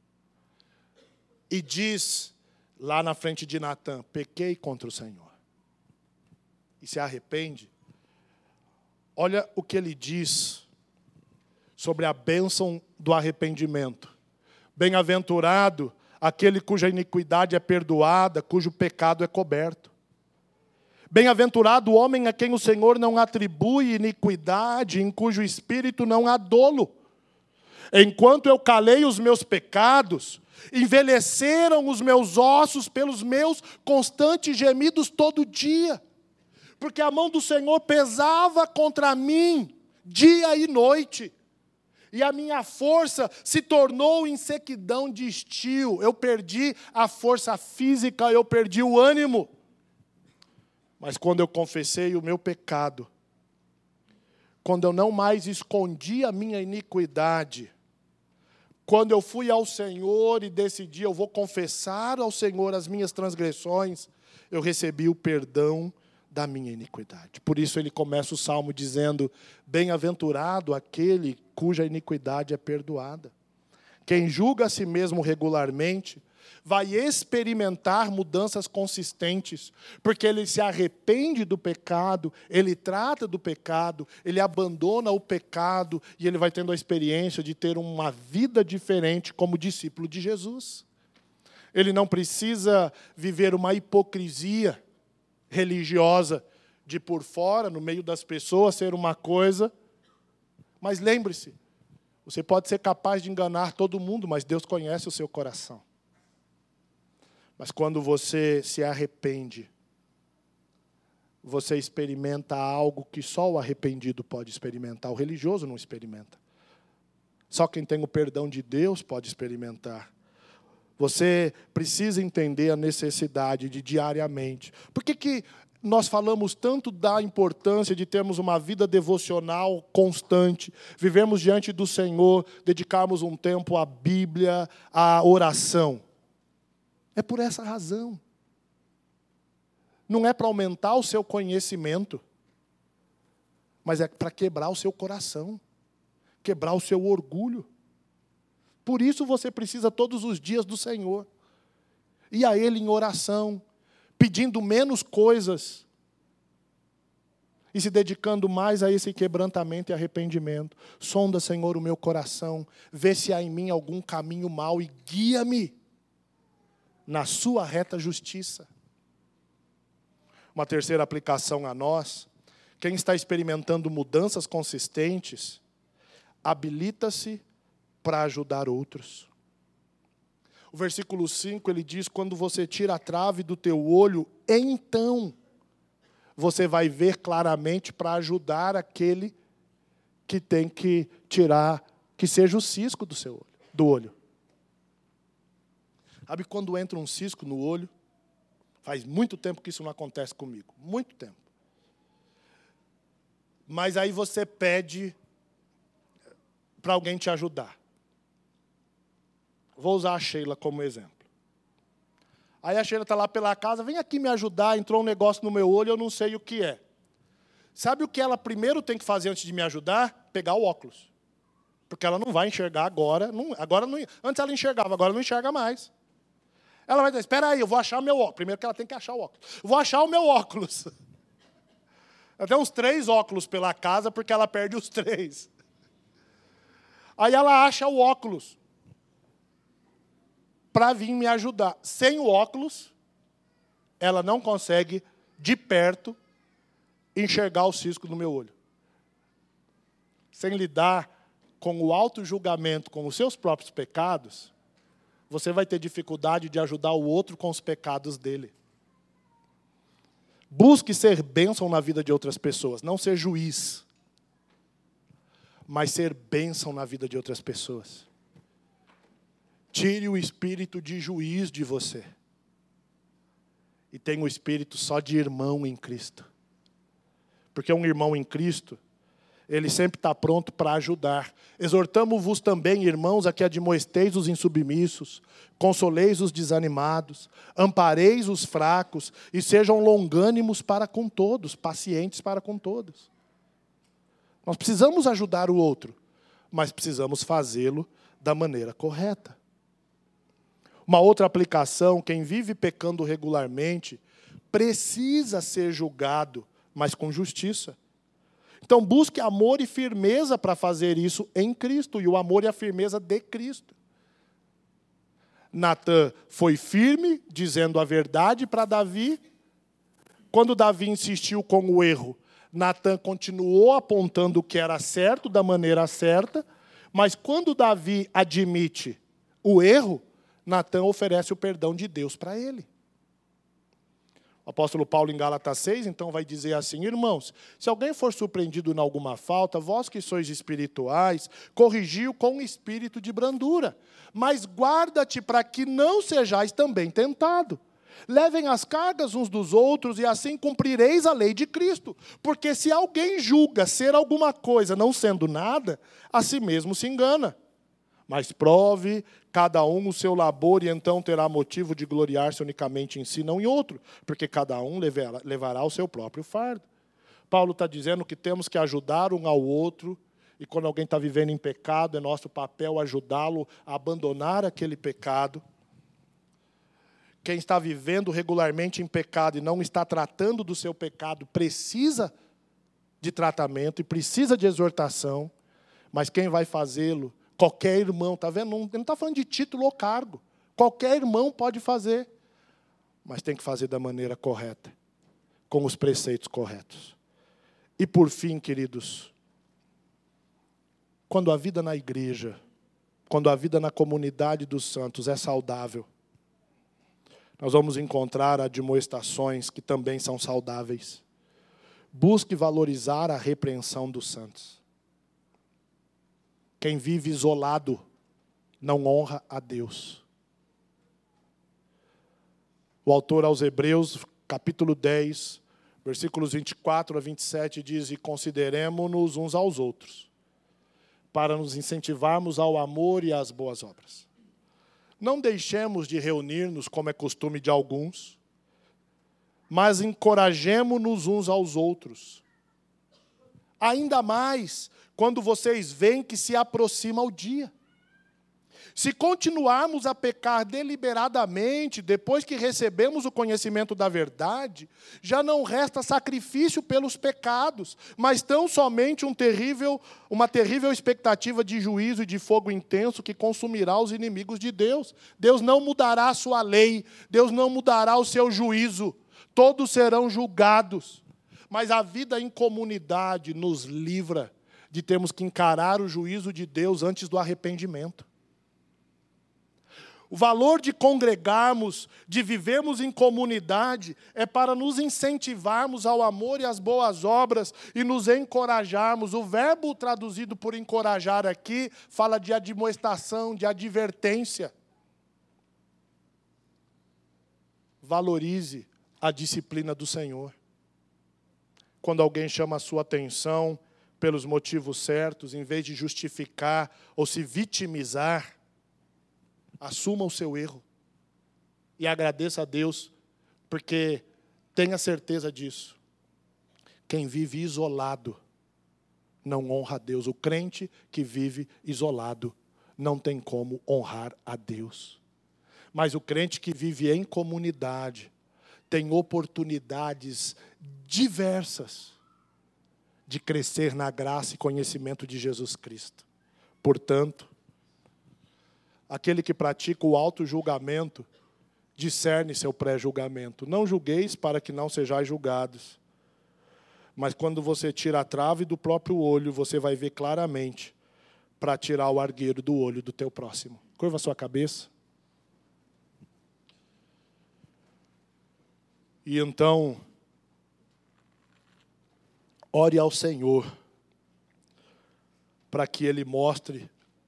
e diz lá na frente de Natã: pequei contra o Senhor, e se arrepende, olha o que ele diz sobre a bênção do arrependimento. Bem-aventurado aquele cuja iniquidade é perdoada, cujo pecado é coberto. Bem-aventurado o homem a quem o Senhor não atribui iniquidade, em cujo espírito não há dolo. Enquanto eu calei os meus pecados, envelheceram os meus ossos pelos meus constantes gemidos todo dia. Porque a mão do Senhor pesava contra mim, dia e noite. E a minha força se tornou em sequidão de estio. Eu perdi a força física, eu perdi o ânimo. Mas quando eu confessei o meu pecado, quando eu não mais escondi a minha iniquidade, quando eu fui ao Senhor e decidi, eu vou confessar ao Senhor as minhas transgressões, eu recebi o perdão da minha iniquidade. Por isso ele começa o salmo dizendo: bem-aventurado aquele cuja iniquidade é perdoada. Quem julga a si mesmo regularmente vai experimentar mudanças consistentes, porque ele se arrepende do pecado, ele trata do pecado, ele abandona o pecado e ele vai tendo a experiência de ter uma vida diferente como discípulo de Jesus. Ele não precisa viver uma hipocrisia religiosa de por fora, no meio das pessoas, ser uma coisa. Mas lembre-se, você pode ser capaz de enganar todo mundo, mas Deus conhece o seu coração. Mas quando você se arrepende, você experimenta algo que só o arrependido pode experimentar. O religioso não experimenta. Só quem tem o perdão de Deus pode experimentar. Você precisa entender a necessidade de diariamente. Por que nós falamos tanto da importância de termos uma vida devocional constante, vivermos diante do Senhor, dedicarmos um tempo à Bíblia, à oração? É por essa razão. Não é para aumentar o seu conhecimento, mas é para quebrar o seu coração, quebrar o seu orgulho. Por isso você precisa todos os dias do Senhor. Ir a Ele em oração, pedindo menos coisas e se dedicando mais a esse quebrantamento e arrependimento. Sonda, Senhor, o meu coração, vê se há em mim algum caminho mau e guia-me na sua reta justiça. Uma terceira aplicação a nós: quem está experimentando mudanças consistentes, habilita-se para ajudar outros. O versículo 5, ele diz: quando você tira a trave do teu olho, então você vai ver claramente para ajudar aquele que tem que tirar, que seja o cisco do olho. Sabe quando entra um cisco no olho? Faz muito tempo que isso não acontece comigo. Muito tempo. Mas aí você pede para alguém te ajudar. Vou usar a Sheila como exemplo. Aí a Sheila está lá pela casa: vem aqui me ajudar, entrou um negócio no meu olho, eu não sei o que é. Sabe o que ela primeiro tem que fazer antes de me ajudar? Pegar o óculos. Porque ela não vai enxergar agora. Antes ela enxergava, agora não enxerga mais. Ela vai dizer: espera aí, eu vou achar o meu óculos. Primeiro que ela tem que achar o óculos. Vou achar o meu óculos. Ela tem uns 3 óculos pela casa, porque ela perde os 3. Aí ela acha o óculos para vir me ajudar. Sem o óculos, ela não consegue, de perto, enxergar o cisco no meu olho. Sem lidar com o auto-julgamento, com os seus próprios pecados, você vai ter dificuldade de ajudar o outro com os pecados dele. Busque ser bênção na vida de outras pessoas. Não ser juiz, mas ser bênção na vida de outras pessoas. Tire o espírito de juiz de você. E tenha o espírito só de irmão em Cristo. Porque um irmão em Cristo, ele sempre está pronto para ajudar. Exortamo-vos também, irmãos, a que admoesteis os insubmissos, consoleis os desanimados, ampareis os fracos e sejam longânimos para com todos, pacientes para com todos. Nós precisamos ajudar o outro, mas precisamos fazê-lo da maneira correta. Uma outra aplicação: quem vive pecando regularmente precisa ser julgado, mas com justiça. Então busque amor e firmeza para fazer isso em Cristo, e o amor e a firmeza de Cristo. Natã foi firme, dizendo a verdade para Davi. Quando Davi insistiu com o erro, Natã continuou apontando o que era certo, da maneira certa, mas quando Davi admite o erro, Natã oferece o perdão de Deus para ele. O apóstolo Paulo, em Gálatas 6, então vai dizer assim: irmãos, se alguém for surpreendido em alguma falta, vós que sois espirituais, corrigiu com espírito de brandura. Mas guarda-te para que não sejais também tentado. Levem as cargas uns dos outros e assim cumprireis a lei de Cristo. Porque se alguém julga ser alguma coisa não sendo nada, a si mesmo se engana. Mas prove cada um o seu labor, e então terá motivo de gloriar-se unicamente em si, não em outro, porque cada um levará o seu próprio fardo. Paulo está dizendo que temos que ajudar um ao outro, e quando alguém está vivendo em pecado, é nosso papel ajudá-lo a abandonar aquele pecado. Quem está vivendo regularmente em pecado e não está tratando do seu pecado, precisa de tratamento e precisa de exortação, mas quem vai fazê-lo? Qualquer irmão, está vendo? Não está falando de título ou cargo. Qualquer irmão pode fazer, mas tem que fazer da maneira correta, com os preceitos corretos. E por fim, queridos, quando a vida na igreja, quando a vida na comunidade dos santos é saudável, nós vamos encontrar admoestações que também são saudáveis. Busque valorizar a repreensão dos santos. Quem vive isolado não honra a Deus. O autor aos Hebreus, capítulo 10, versículos 24 a 27, diz: e consideremo-nos uns aos outros, para nos incentivarmos ao amor e às boas obras. Não deixemos de reunir-nos, como é costume de alguns, mas encorajemo-nos uns aos outros. Ainda mais quando vocês veem que se aproxima o dia. Se continuarmos a pecar deliberadamente, depois que recebemos o conhecimento da verdade, já não resta sacrifício pelos pecados, mas tão somente uma terrível expectativa de juízo e de fogo intenso que consumirá os inimigos de Deus. Deus não mudará a sua lei, Deus não mudará o seu juízo, todos serão julgados. Mas a vida em comunidade nos livra de termos que encarar o juízo de Deus antes do arrependimento. O valor de congregarmos, de vivermos em comunidade, é para nos incentivarmos ao amor e às boas obras e nos encorajarmos. O verbo traduzido por encorajar aqui fala de admoestação, de advertência. Valorize a disciplina do Senhor. Quando alguém chama a sua atenção pelos motivos certos, em vez de justificar ou se vitimizar, assuma o seu erro e agradeça a Deus, porque tenha certeza disso. Quem vive isolado não honra a Deus. O crente que vive isolado não tem como honrar a Deus. Mas o crente que vive em comunidade tem oportunidades diversas de crescer na graça e conhecimento de Jesus Cristo. Portanto, aquele que pratica o auto-julgamento discerne seu pré-julgamento. Não julgueis para que não sejais julgados. Mas quando você tira a trave do próprio olho, você vai ver claramente para tirar o argueiro do olho do teu próximo. Curva a sua cabeça. E então, ore ao Senhor para que Ele mostre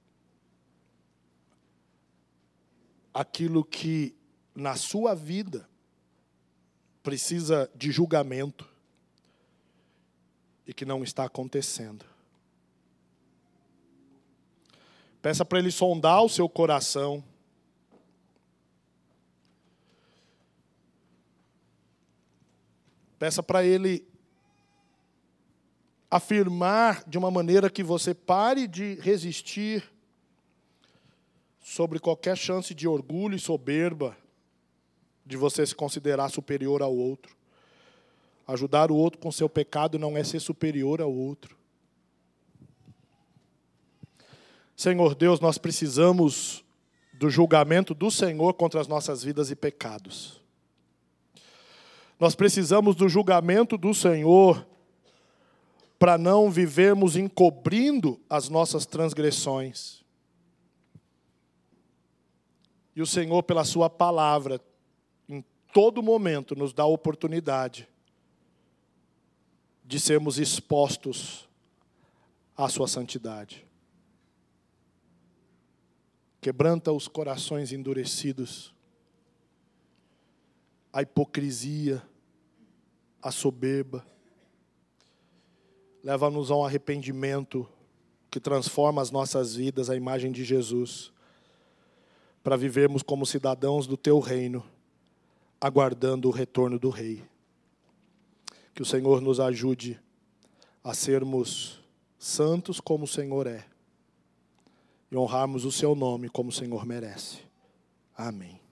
aquilo que na sua vida precisa de julgamento e que não está acontecendo. Peça para Ele sondar o seu coração. Peça para Ele afirmar de uma maneira que você pare de resistir sobre qualquer chance de orgulho e soberba, de você se considerar superior ao outro. Ajudar o outro com seu pecado não é ser superior ao outro. Senhor Deus, nós precisamos do julgamento do Senhor contra as nossas vidas e pecados. Nós precisamos do julgamento do Senhor para não vivermos encobrindo as nossas transgressões. E o Senhor, pela sua palavra, em todo momento, nos dá a oportunidade de sermos expostos à sua santidade. Quebranta os corações endurecidos, a hipocrisia, a soberba. Leva-nos a um arrependimento que transforma as nossas vidas à imagem de Jesus, para vivermos como cidadãos do teu reino, aguardando o retorno do Rei. Que o Senhor nos ajude a sermos santos como o Senhor é, e honrarmos o seu nome como o Senhor merece. Amém.